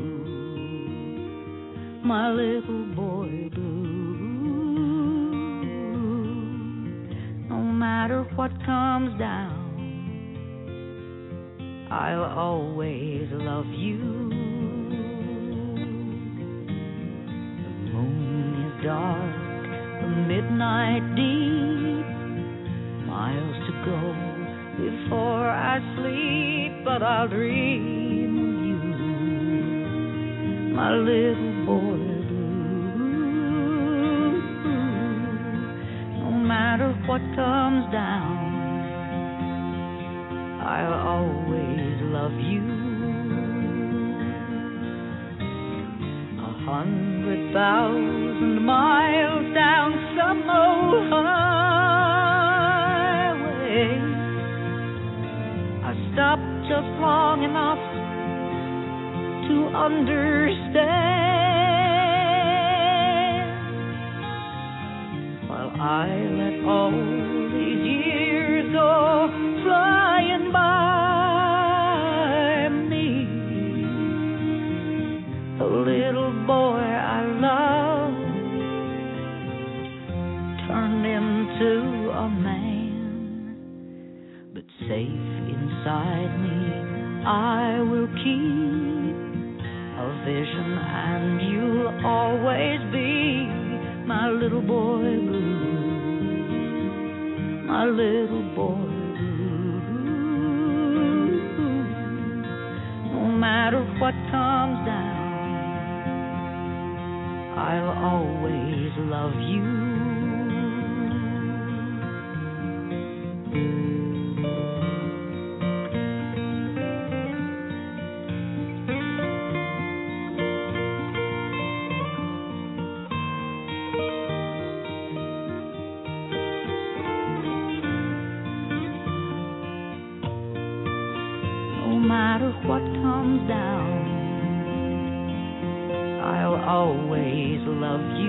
My little boy blue. No matter what comes down, I'll always love you. The moon is dark, the midnight deep, miles to go before I sleep, but I'll dream of you, my little boy blue. No matter what comes down, I'll always love you. 100,000 miles down some old highway, I stopped just long enough to understand, while I let all these years go flying by me. The little boy I love turned into a man, but safe inside me I will keep a vision, and you'll always be my little boy blue, my little boy blue. No matter what comes down, I'll always love you. No matter what comes down, I'll always love you.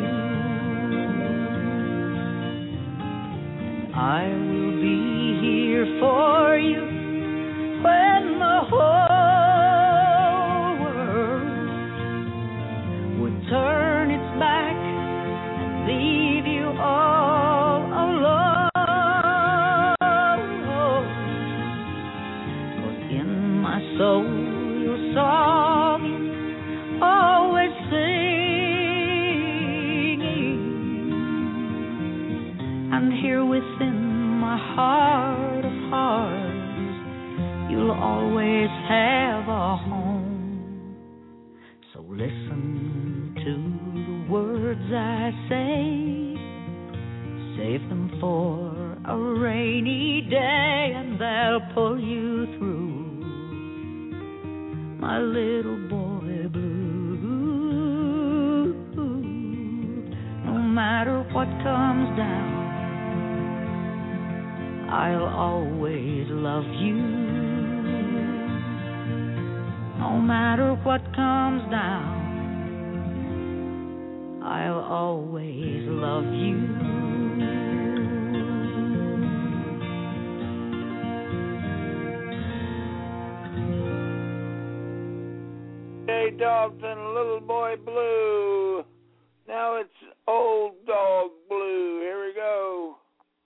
I will be here for you when the whole world would turn its back and leave you all alone. 'Cause in my soul your song is always singing, and here within my heart of hearts you'll always have a home. So listen to the words I say, save them for a rainy day, and they'll pull you through, my little boy blue. No matter what comes down, I'll always love you. No matter what comes down, I'll always love you. J. Dalton, Little Boy Blue. Now it's Old Dog Blue. Here we go.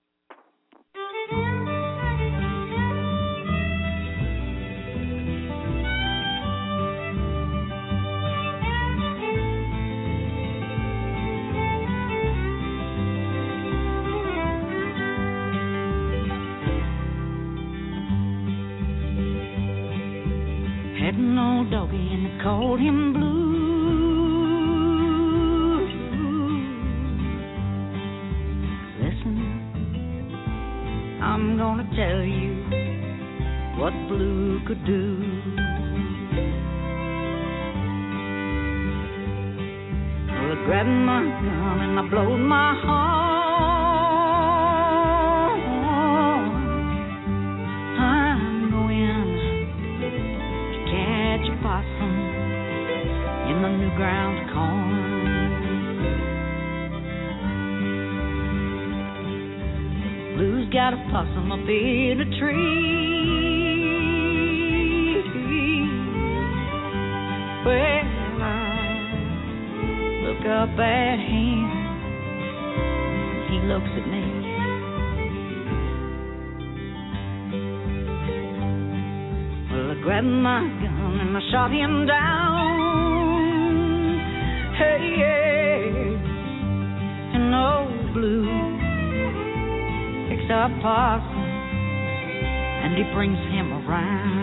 Had an old doggy and they called him Blue. Listen, I'm gonna tell you what Blue could do. Well, I grabbed my gun and I blowed my horn. I'm going to catch a possum in the new ground corn. Blue's got a possum up in a tree. Well, I look up at him, he looks at me. Well, I grabbed my gun and I shot him down. Hey, yeah, and old Blue picks up possum and he brings him around.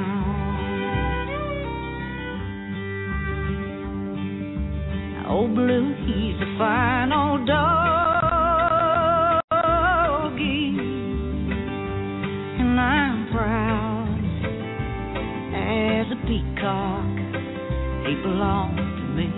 Now, old Blue, he's a fine old doggy, and I'm proud as a peacock, he belongs to me.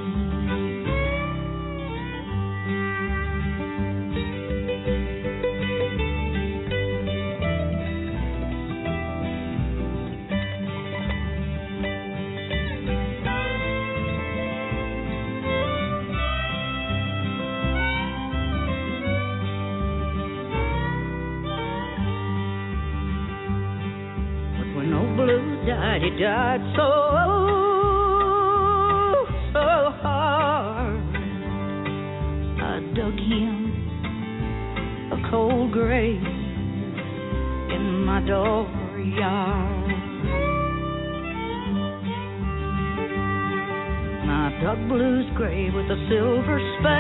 He died so hard. I dug him a cold grave in my dooryard. And I dug Blue's grave with a silver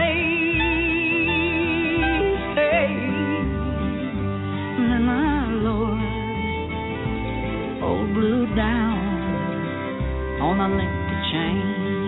spade. Hey, and then I lowered old Blue down on a length of chain.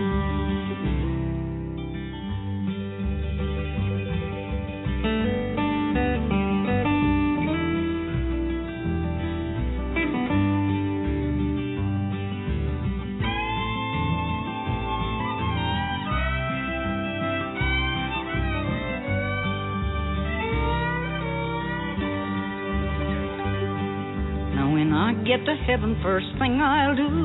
Now when I get to heaven, first thing I'll do,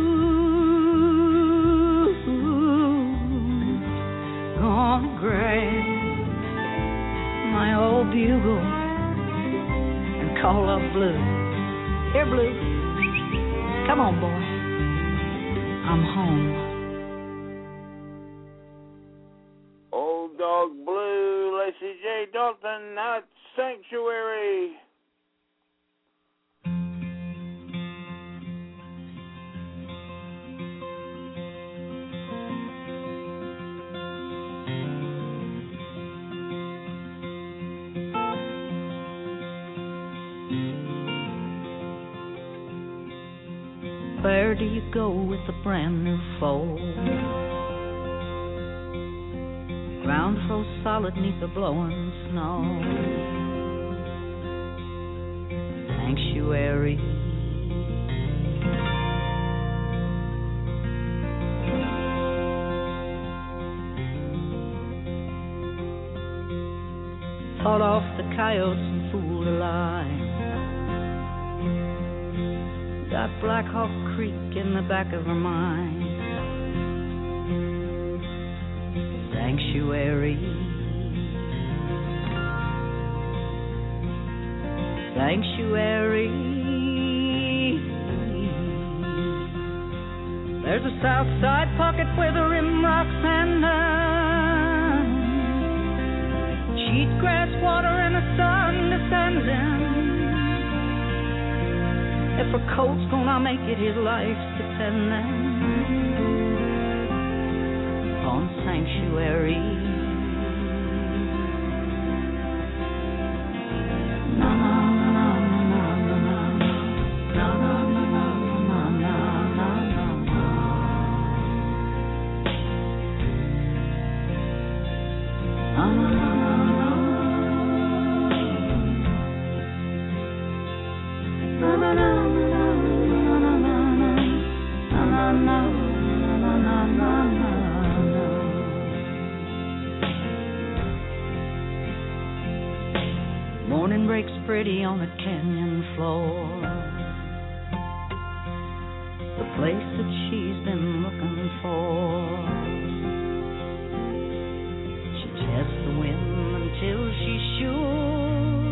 gonna grab my old bugle and call up Blue. Here, Blue, come on, boy, I'm home. Old Dog Blue, Lacey J. Dalton, now it's Sanctuary. Where do you go with a brand new foal? Ground froze solid neath the blowing snow. Sanctuary. Fought off the coyotes and fooled a lie. Got Black Hawk Creek in the back of her mind. Sanctuary. Sanctuary. There's a south side pocket where the rim rocks and cheat grass, water, and the sun descending. If a coat's gonna make it, his life's depending on sanctuary. Na na na na na na na na na na na na na na na. Morning breaks pretty on the canyon floor, the place that she's been looking for. She tests the wind until she's sure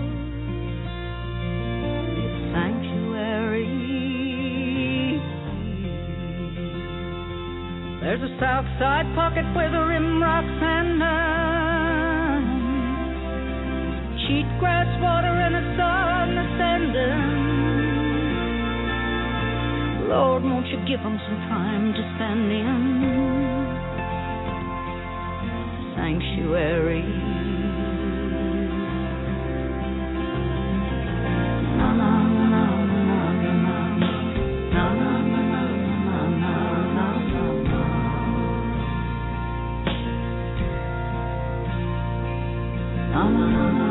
it's sanctuary. There's a south side pocket where the rim rocks and cheat grass, water, and the sun ascending. Lord, won't you give them some time to spend in sanctuary? Na na na na na na na na na na na na na na.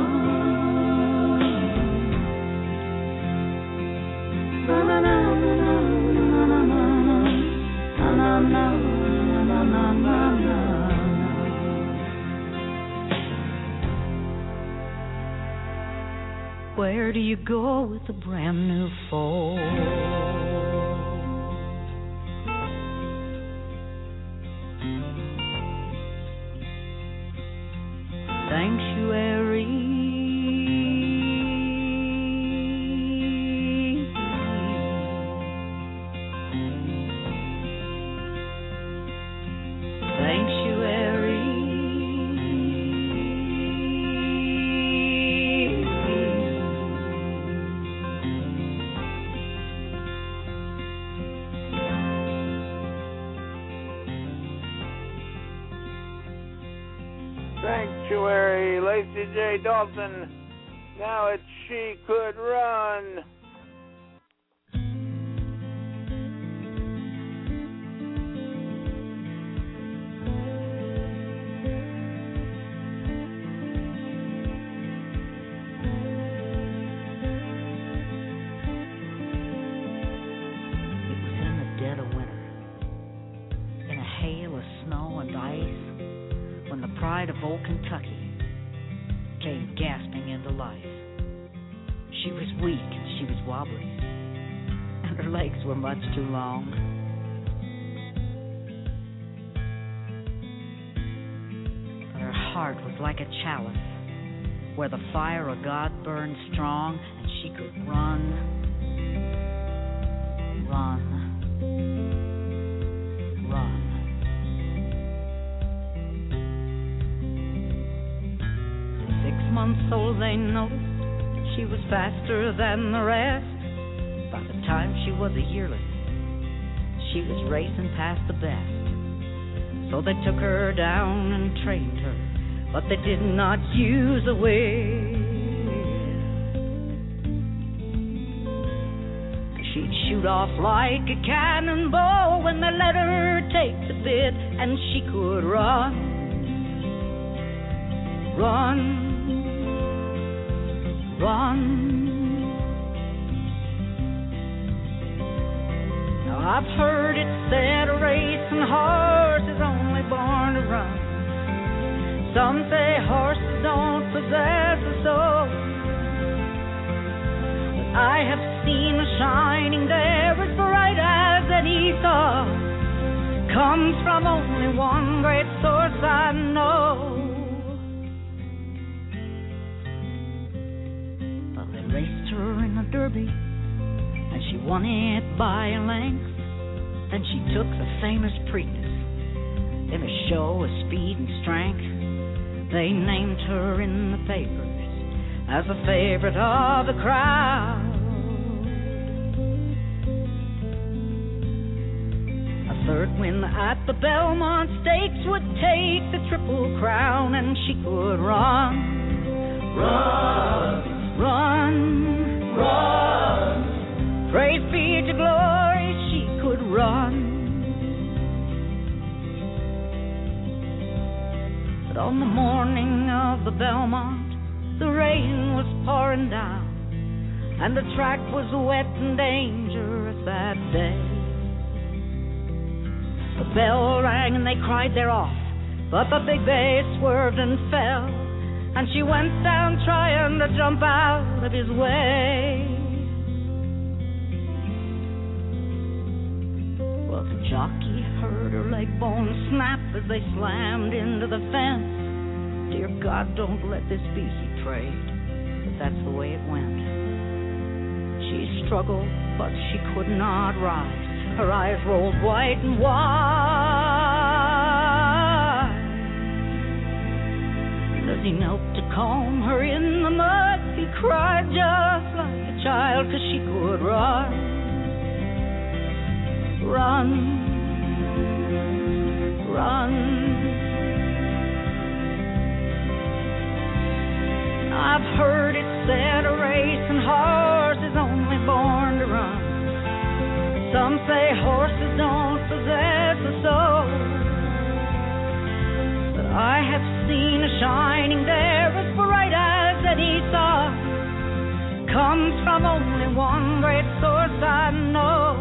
Where do you go with a brand new fold? Sanctuary. Sanctuary, Lacey J. Dalton. Now it's She Could Run. It was in the dead of winter, in a hail of snow and ice, when the pride of old Kentucky came gasping into life. She was weak and she was wobbly, and her legs were much too long. But her heart was like a chalice where the fire of God burned strong, and she could run, run. 6 months old, they noticed she was faster than the rest. By the time she was a yearling, she was racing past the best. So they took her down and trained her, but they did not use a whip. She'd shoot off like a cannonball when they let her take the bit, and she could run, run. Now I've heard it said a racing horse is only born to run. Some say horses don't possess a soul, but I have seen a shining there as bright as any star. Comes from only one great source I know. Raced her in a derby, and she won it by a length. Then she took the famous Preakness in a show of speed and strength. They named her in the papers as a favorite of the crowd. A third win at the Belmont Stakes would take the Triple Crown, and she could run, run, run, run. Praise be to glory, she could run. But on the morning of the Belmont, the rain was pouring down, and the track was wet and dangerous that day. The bell rang and they cried they're off, but the big bay swerved and fell, and she went down trying to jump out of his way. Well, the jockey heard her leg bone snap as they slammed into the fence. Dear God, don't let this be, he prayed, but that's the way it went. She struggled, but she could not rise. Her eyes rolled white and wide. And as he knelt to comb her in the mud, he cried just like a child, 'cause she could run, run, run. I've heard it said a racing horse is only born to run. Some say horses don't possess a soul, but I have seen a shining there as bright as any star. Comes from only one great source I know.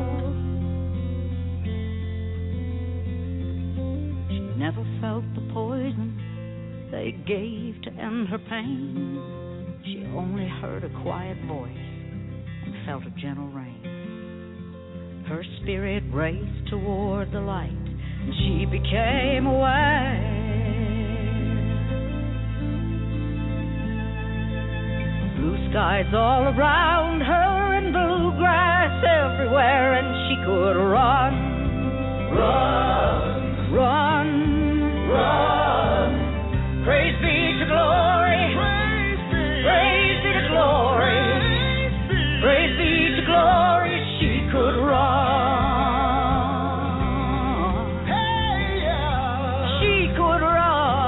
She never felt the poison they gave to end her pain. She only heard a quiet voice and felt a gentle rain. Her spirit raced toward the light, and she became aware. Blue skies all around her and blue grass everywhere, and she could run, run, run, run. Praise be to glory, praise be to glory, praise be to glory, she could run. Hey, yeah. She could run.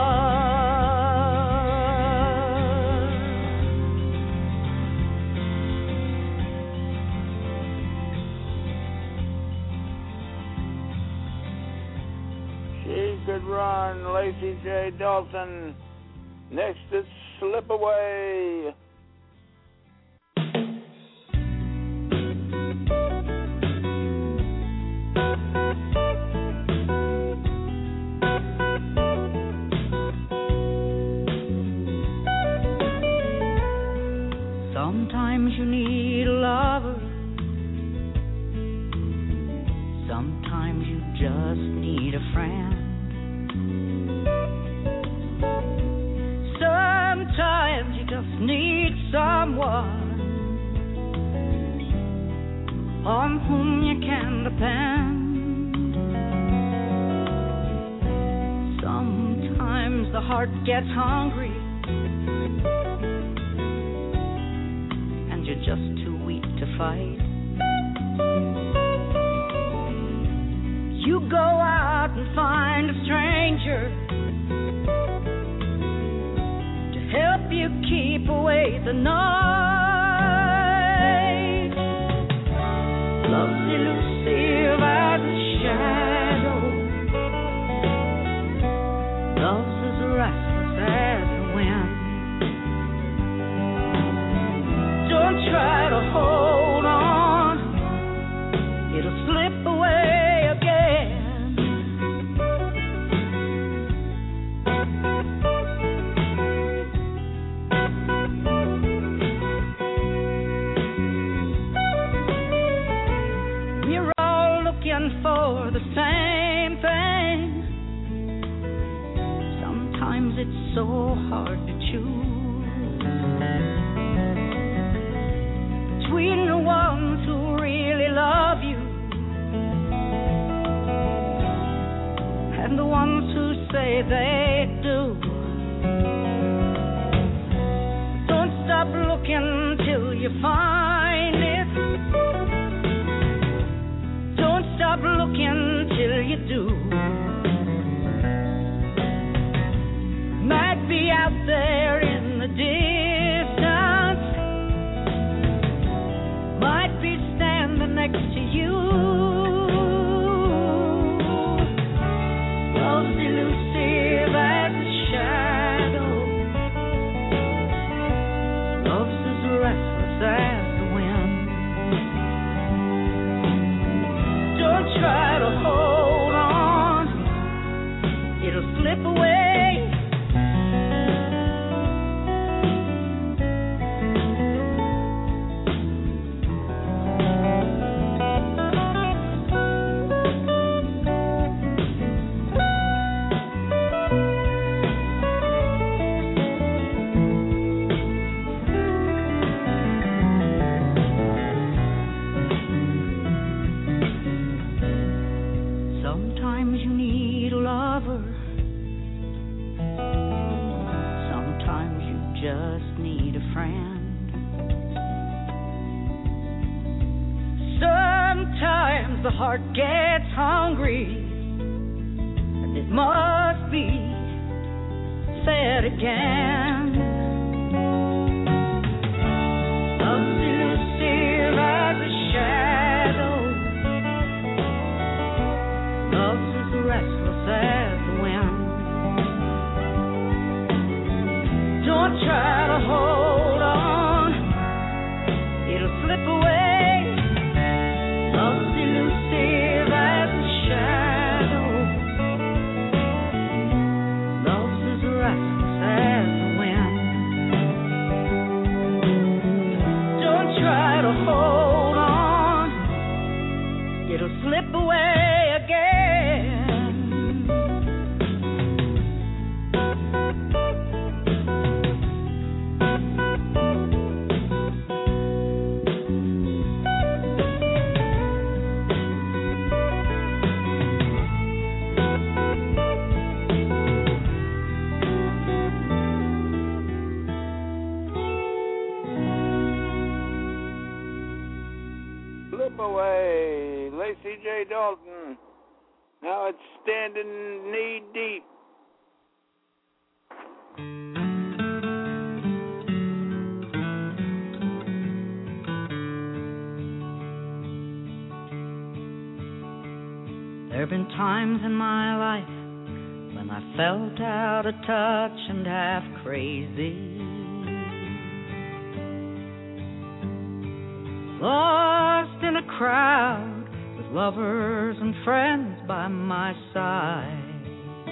She could run, Lacey J. Dalton. Next is Slip Away. Sometimes you need a lover. Sometimes you just need a friend. Sometimes you just need someone on whom you can depend. Sometimes the heart gets hungry and you're just too weak to fight. You go out and find a stranger to help you keep away the night. Love's elusive as a shadow. Love's as restless as the wind. Don't try to hold on, it'll slip away again. We're all looking for the same thing. Sometimes it's so hard to choose between the ones who really love you find it. Don't stop looking till you do. Might be out there in the distance, might be standing next to you. Love's elusive as a shadow, love's as restless as the wind. Don't try to hold on, it'll slip away. Sometimes you need a lover, sometimes you just need a friend. Sometimes the heart gets hungry and it must be fed again. Love's elusive as a shadow, love's as restless as the wind. Don't try to hold on, it'll slip away. Love's elusive as a shadow, love's as restless as the wind. Don't try to hold on, it'll slip away again. Slip away, Lacey J. Dalton. Now it's standing knee deep. There've been times in my life when I felt out of touch and half crazy, lost in a crowd with lovers and friends by my side.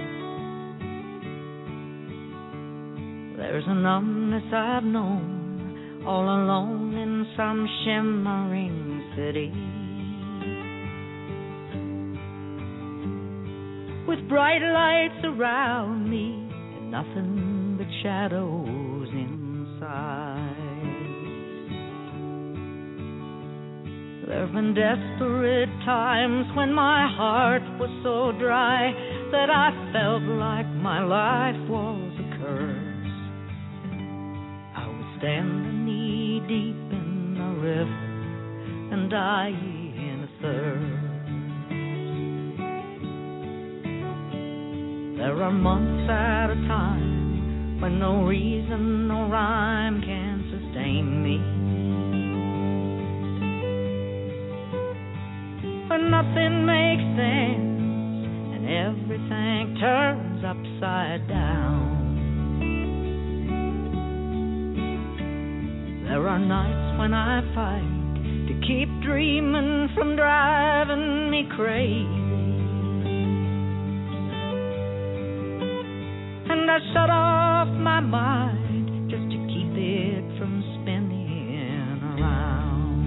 There's a numbness I've known, all alone in some shimmering city, with bright lights around me and nothing but shadows inside. There've been desperate times when my heart was so dry that I felt like my life was a curse. I was standing knee deep in a river and dying in a thirst. There are months at a time when no reason, no rhyme can sustain me, when nothing makes sense and everything turns upside down. There are nights when I fight to keep dreaming from driving me crazy, and I shut off my mind just to keep it from spinning around.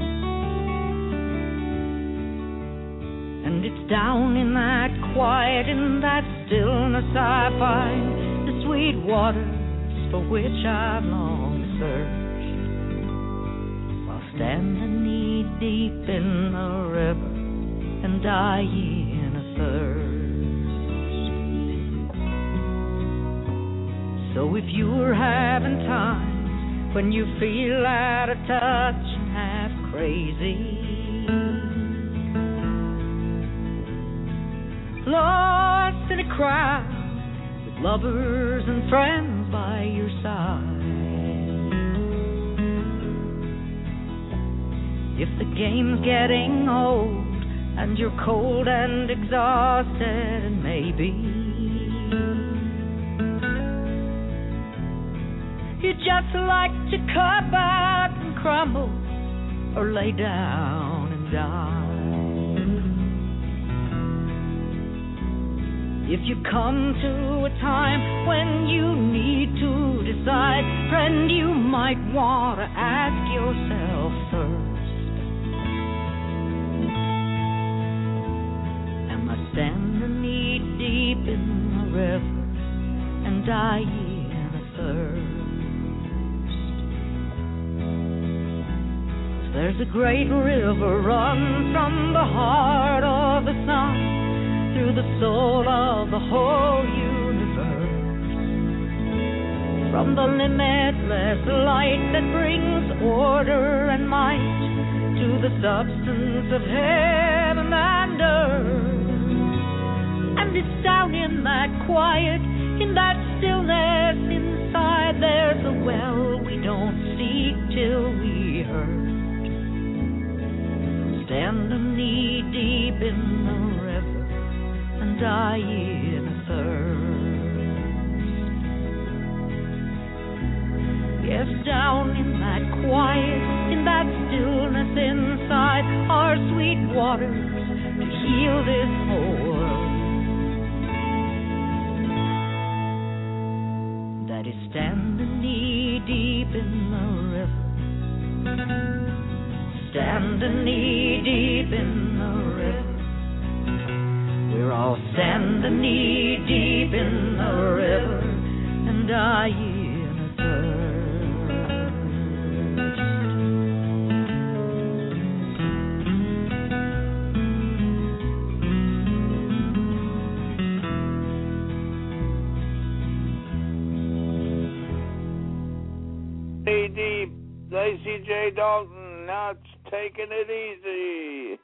And it's down in that quiet, in that stillness I find the sweet waters for which I've long searched, while standing knee deep in the river and dying of thirst. So if you're having times when you feel out of touch and half crazy. Lost in a crowd with lovers and friends by your side. If the game's getting old and you're cold and exhausted, and maybe you just like to cup out and crumble or lay down and die. If you come to a time when you need to decide, friend, you might want to ask yourself first, am I standing knee deep in the river and dying of thirst? There's a great river runs from the heart of the sun through the soul of the whole universe, from the limitless light that brings order and might to the substance of heaven and earth. And it's down in that quiet, in that stillness inside, there's a well we don't seek till we hurt. Standing knee deep in the river and dying of thirst. Yes, down in that quiet, in that stillness inside, are sweet waters to heal this whole world. That is standing knee deep in the river, standing knee deep in the river. We're all standing knee deep in the river and dying of thirst. Knee deep, Lacey J. Dalton, now it's taking it easy.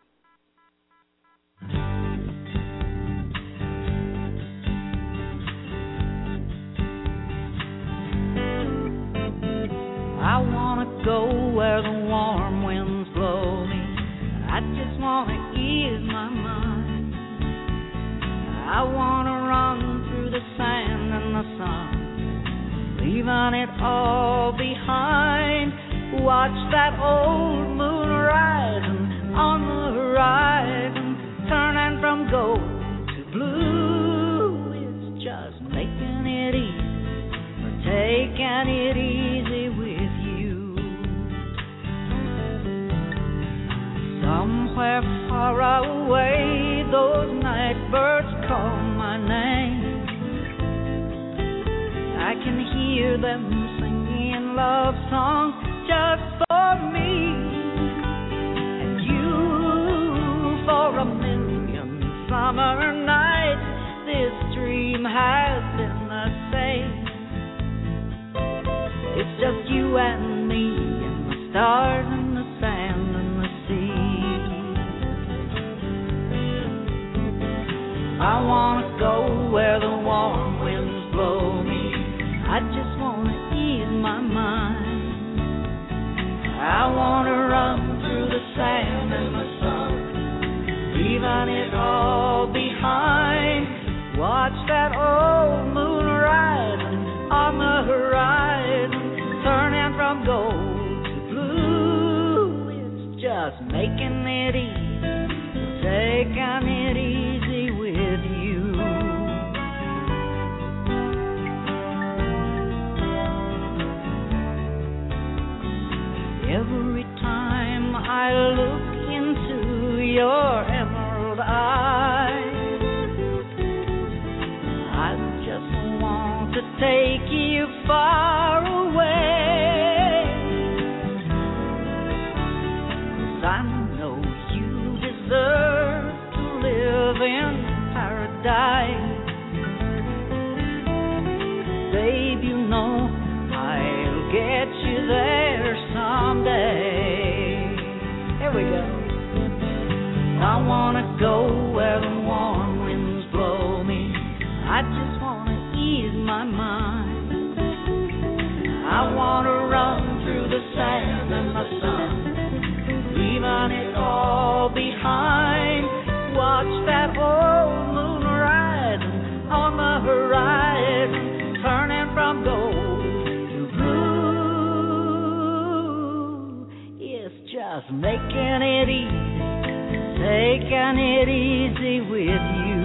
I wanna go where the warm winds blow me. I just wanna ease my mind. I wanna run through the sand and the sun, leaving it all behind. Watch that old moon rising on the horizon, turning from gold to blue. It's just making it easy, or taking it easy with somewhere far away. Those night birds call my name. I can hear them singing love songs just for me and you. For a million summer nights, this dream has been the same. It's just you and me and the stars and the sand and the sea. I wanna go where the warm winds blow me. I just wanna ease my mind. I wanna run through the sand and the sun, leaving it all behind. Watch that old moon rising on the horizon, turning from gold to blue. It's just making it easy, taking it easy with you. Every time I look into your emerald eyes, I just want to take you far away. 'Cause I know you deserve to live in paradise. Babe, you know I'll get you there. we go. I wanna go where the warm winds blow me. I just wanna ease my mind. I wanna run through the sand and the sun, leaving it all behind. Watch that old moon rising on the horizon, turning from gold to blue. It's just making it easy, taking it easy with you.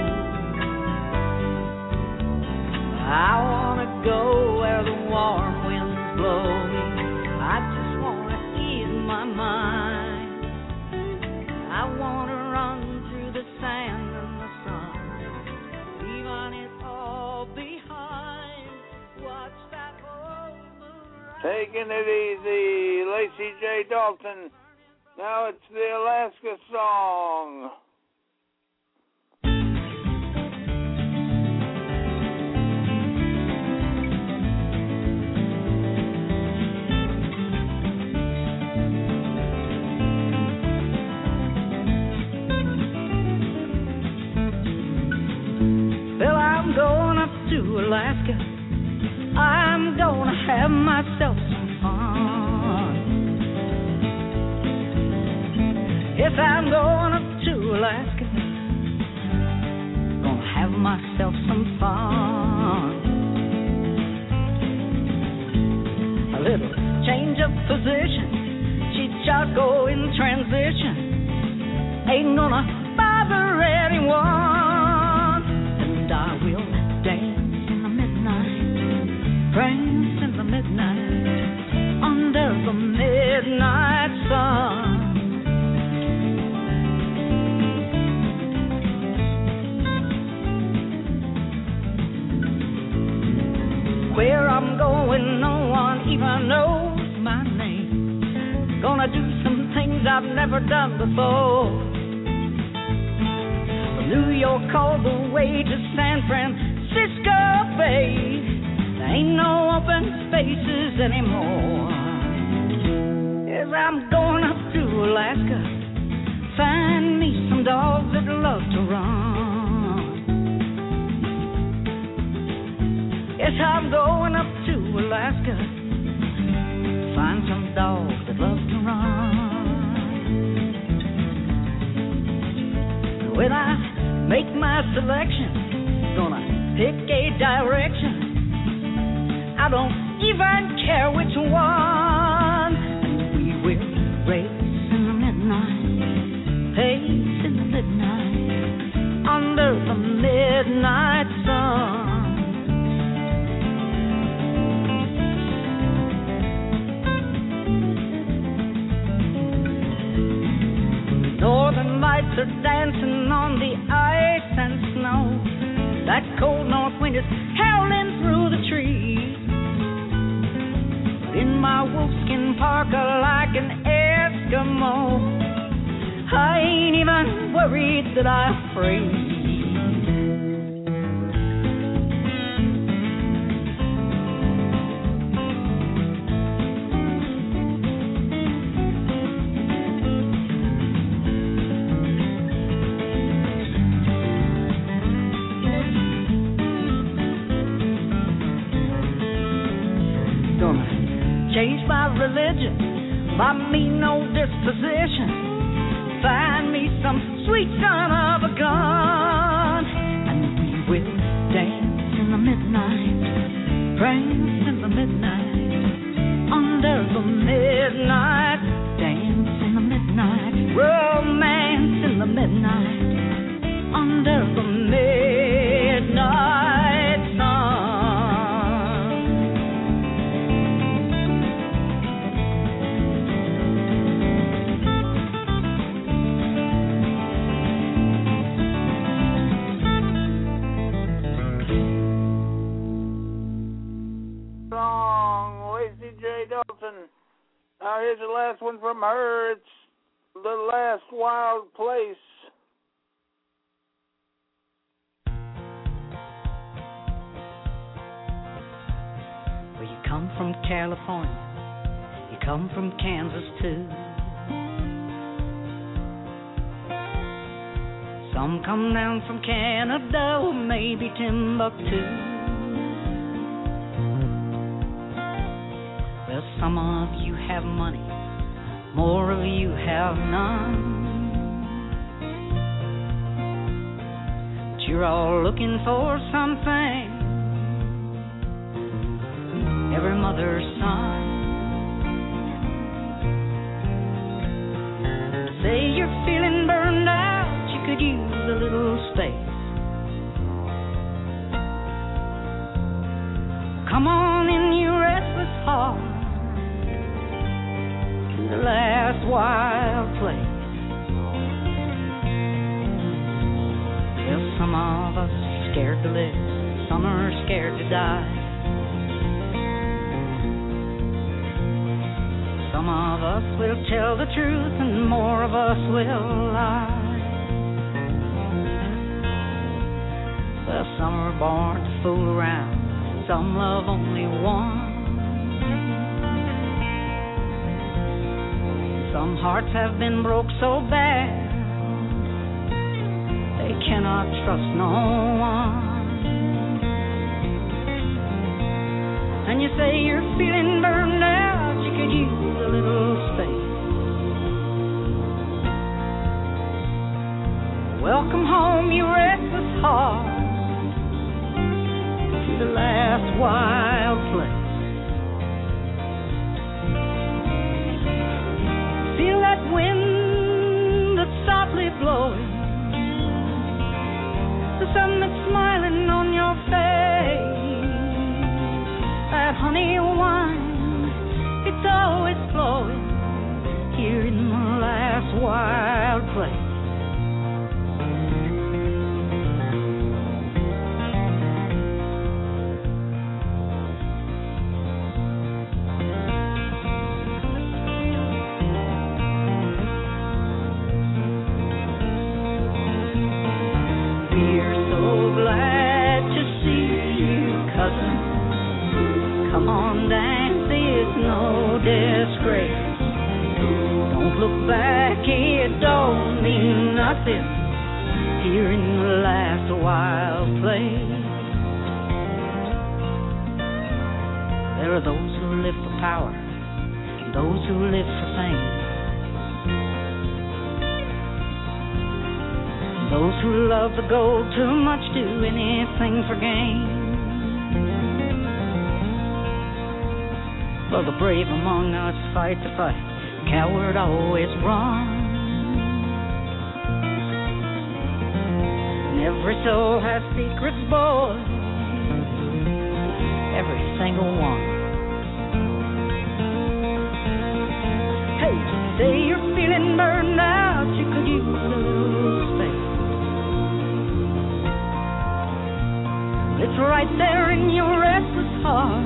I wanna go where the warm winds blow me. I just wanna ease my mind. I wanna run through the sand and the sun, leaving it all behind. Watch that old moon rise. Taking it easy, Lacey J. Dalton. Now it's the Alaska song. Well, I'm going up to Alaska. I'm gonna have myself some fun. Yes, I'm going up to Alaska. Gonna have myself some fun. A little change of position. Chicago in transition. Ain't gonna bother anyone. And I will dance in the midnight. Dance in the midnight. Under the midnight sun. Where I'm going, no one even knows my name. Gonna do some things I've never done before. From New York all the way to San Francisco Bay. There ain't no open spaces anymore. Yes, I'm going up to Alaska. Find me some dogs that love to run. Yes, I'm going up to Alaska. Find some dogs that love to run. When I make my selection, gonna pick a direction. I don't even care which one. And we will race in the midnight, pace in the midnight, under the midnight sun. Northern lights are dancing on the ice and snow. That cold north wind is howling through the trees. But in my wolfskin parka like an Eskimo, I ain't even worried that I freeze. Change my religion, my mean old disposition. Find me some sweet son of a gun, and we will dance in the midnight, dance in the midnight, under the midnight, dance in the midnight, romance in the midnight, under the midnight sun. Now here's the last one from her. It's The Last Wild Place. Well, you come from California, you come from Kansas too. Some come down from Canada or maybe Timbuktu. Well, some of you have money, more of you have none. But you're all looking for something, every mother's son. Say you're feeling burned out, you could use a little space. Come on in, you restless heart, to the last wild place. Well, some of us are scared to live, some are scared to die. Some of us will tell the truth and more of us will lie. Well, some are born to fool around, some love only one. Some hearts have been broke so bad they cannot trust no one. And you say you're feeling burned out, you could use a little space. Welcome home, you restless heart, to the last wild place. Feel that wind that's softly blowing, the sun that's smiling on your face. That honey wine, it's always flowing here in the last wild place. We're so glad to see you, cousin. Come on, dance, it's no disgrace. Don't look back, it don't mean nothing here in the last wild place. There are those who live for power, and those who live for fame. Those who love the gold too much, do anything for gain. Well, the brave among us fight the fight, coward always run. And every soul has secrets, boy, every single one. Hey, say you're feeling burned out, you could use a little space. It's right there in your restless heart,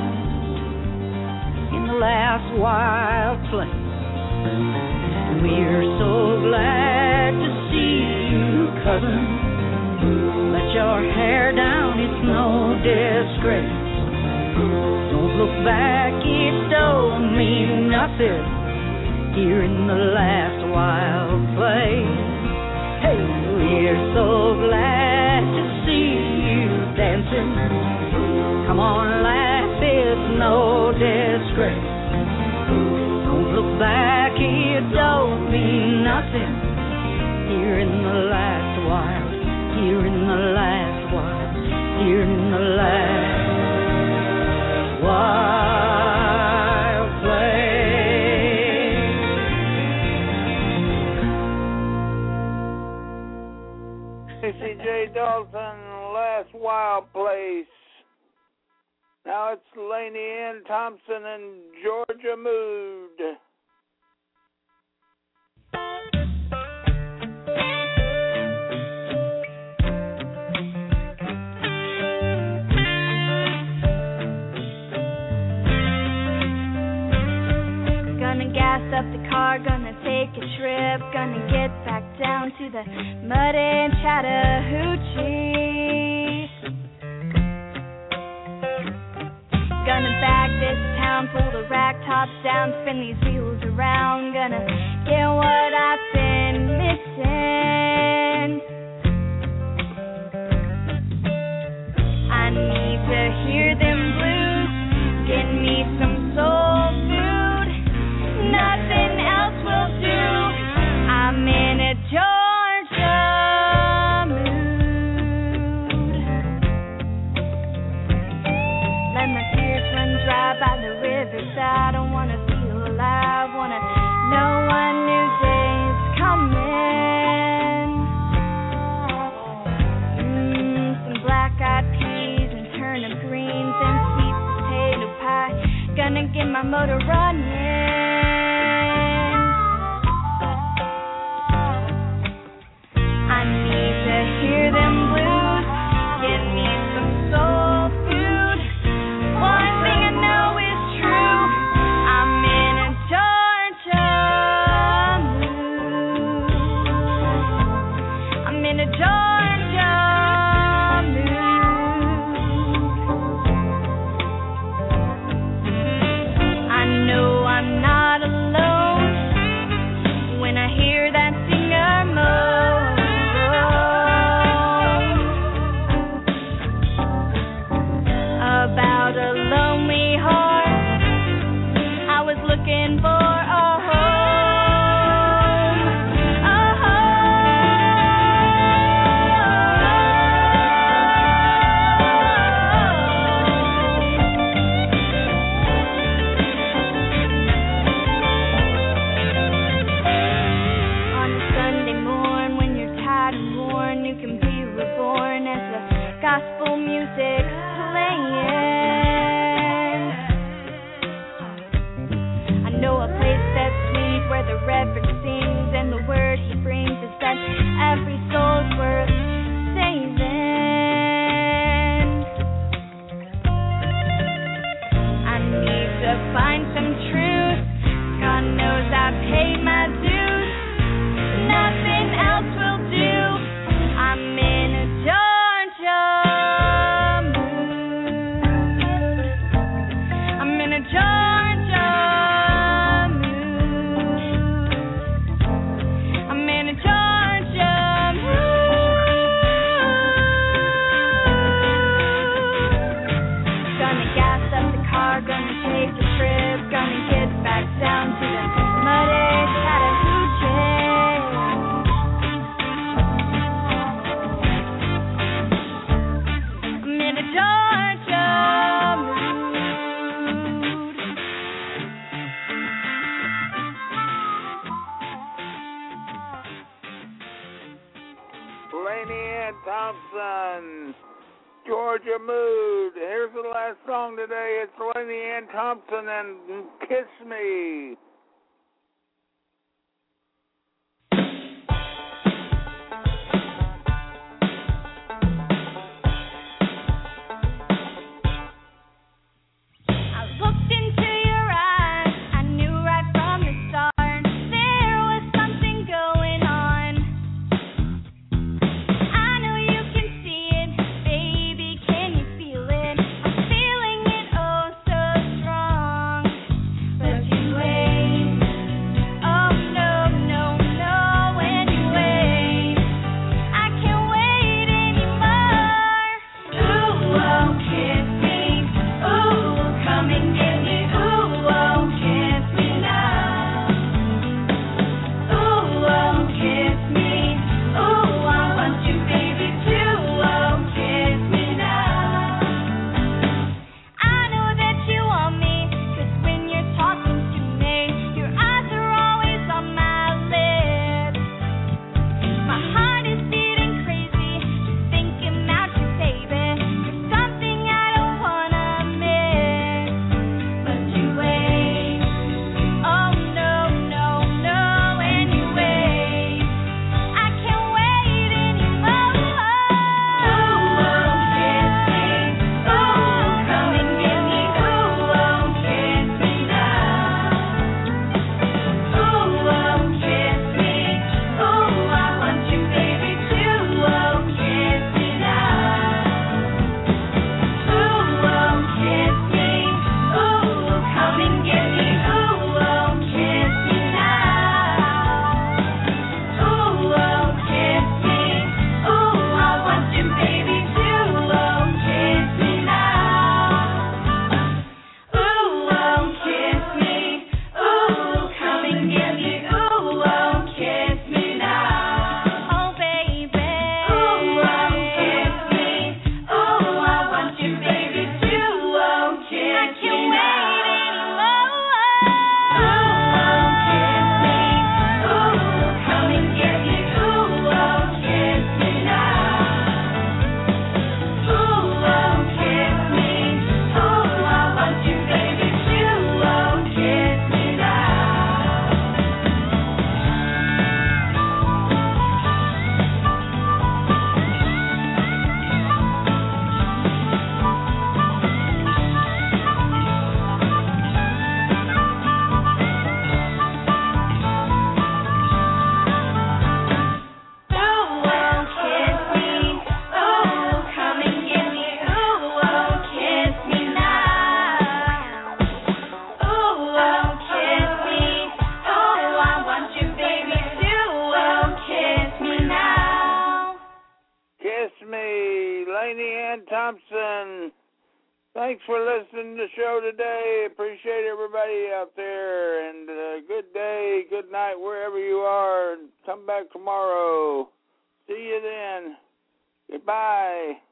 in the last wild place. We're so glad to see you, cousin. Let your hair down, it's no disgrace. Don't look back, it don't mean nothing here in the last wild place. Hey, we're so glad to see you dancing. Come on, laugh, it's no disgrace. Don't look back, it don't mean nothing here in the last wild, here in the last wild, here in the last wild place. J. Dalton, Last Wild Place. Now it's Laney Ann Thompson and Georgia Mood. Gonna gas up the car, gonna take a trip, gonna get back down to the mud and Chattahoochee. Gonna bag this town, pull the rack tops down, spin these wheels around. Gonna get what I've been missing. I paid my dues. Nothing else will do. I'm in a Georgia mood. I'm in a Georgia mood. I'm in a Georgia mood. Gonna gas up the car, gonna take a trip, gonna get back down to the muddy Chattahoochee. I'm in a Georgia mood. Laney Ann Thompson, Georgia Mood. Here's the last song today. It's Laney Ann Thompson and Kiss Me. I looked into your eyes. I knew right from the start there was something going on. I know you can see it, baby. Can you feel it? I'm feeling it oh so strong. But you wait. Oh no, no, no. When you wait, I can't wait anymore. Ooh, oh, kiss me. Ooh, come and get me. Ooh, oh, kiss me now. Ooh, oh, kiss me. Ooh, I want you, baby, too. Oh, kiss me now. I know that you want me, 'cause when you're talking to me, your eyes are always on my lips. My heart is beating crazy, just thinking about you, baby. You're something I don't wanna miss. But you wait. Oh no, no, no. When you wait, I can't wait anymore. Ooh, oh, kiss me. Ooh, come and get me. Ooh, oh, kiss me now. Ooh, oh, kiss me. Ooh, I want you, baby, too. Oh, kiss me now. Ooh, oh, kiss me. Ooh, come and get me. Ooh, oh, kiss me now. Ooh, oh, kiss me. Ooh, I want you, baby, too. Oh, kiss me now. Ooh, oh, kiss me. Ooh, come and get me. Ooh, oh, kiss me now. Oh, baby. Ooh, oh, kiss me. Ooh, I want you, baby, too. Oh, kiss me now. Ooh, oh, kiss me. Ooh, come and get me. Ooh, oh, kiss me now. Ooh, oh, kiss me. Ooh, I want you, baby, too. Oh, kiss me Ooh, oh, kiss me. Ooh, come and get me. Ooh, oh, kiss me now. Ooh, oh, kiss me. Ooh, I want you, baby, too. Oh, kiss me now. Kiss Me, Laney Ann Thompson. Thanks for listening to the show today. Appreciate everybody out there. And good day, good night, wherever you are. Come back tomorrow. See you then. Goodbye.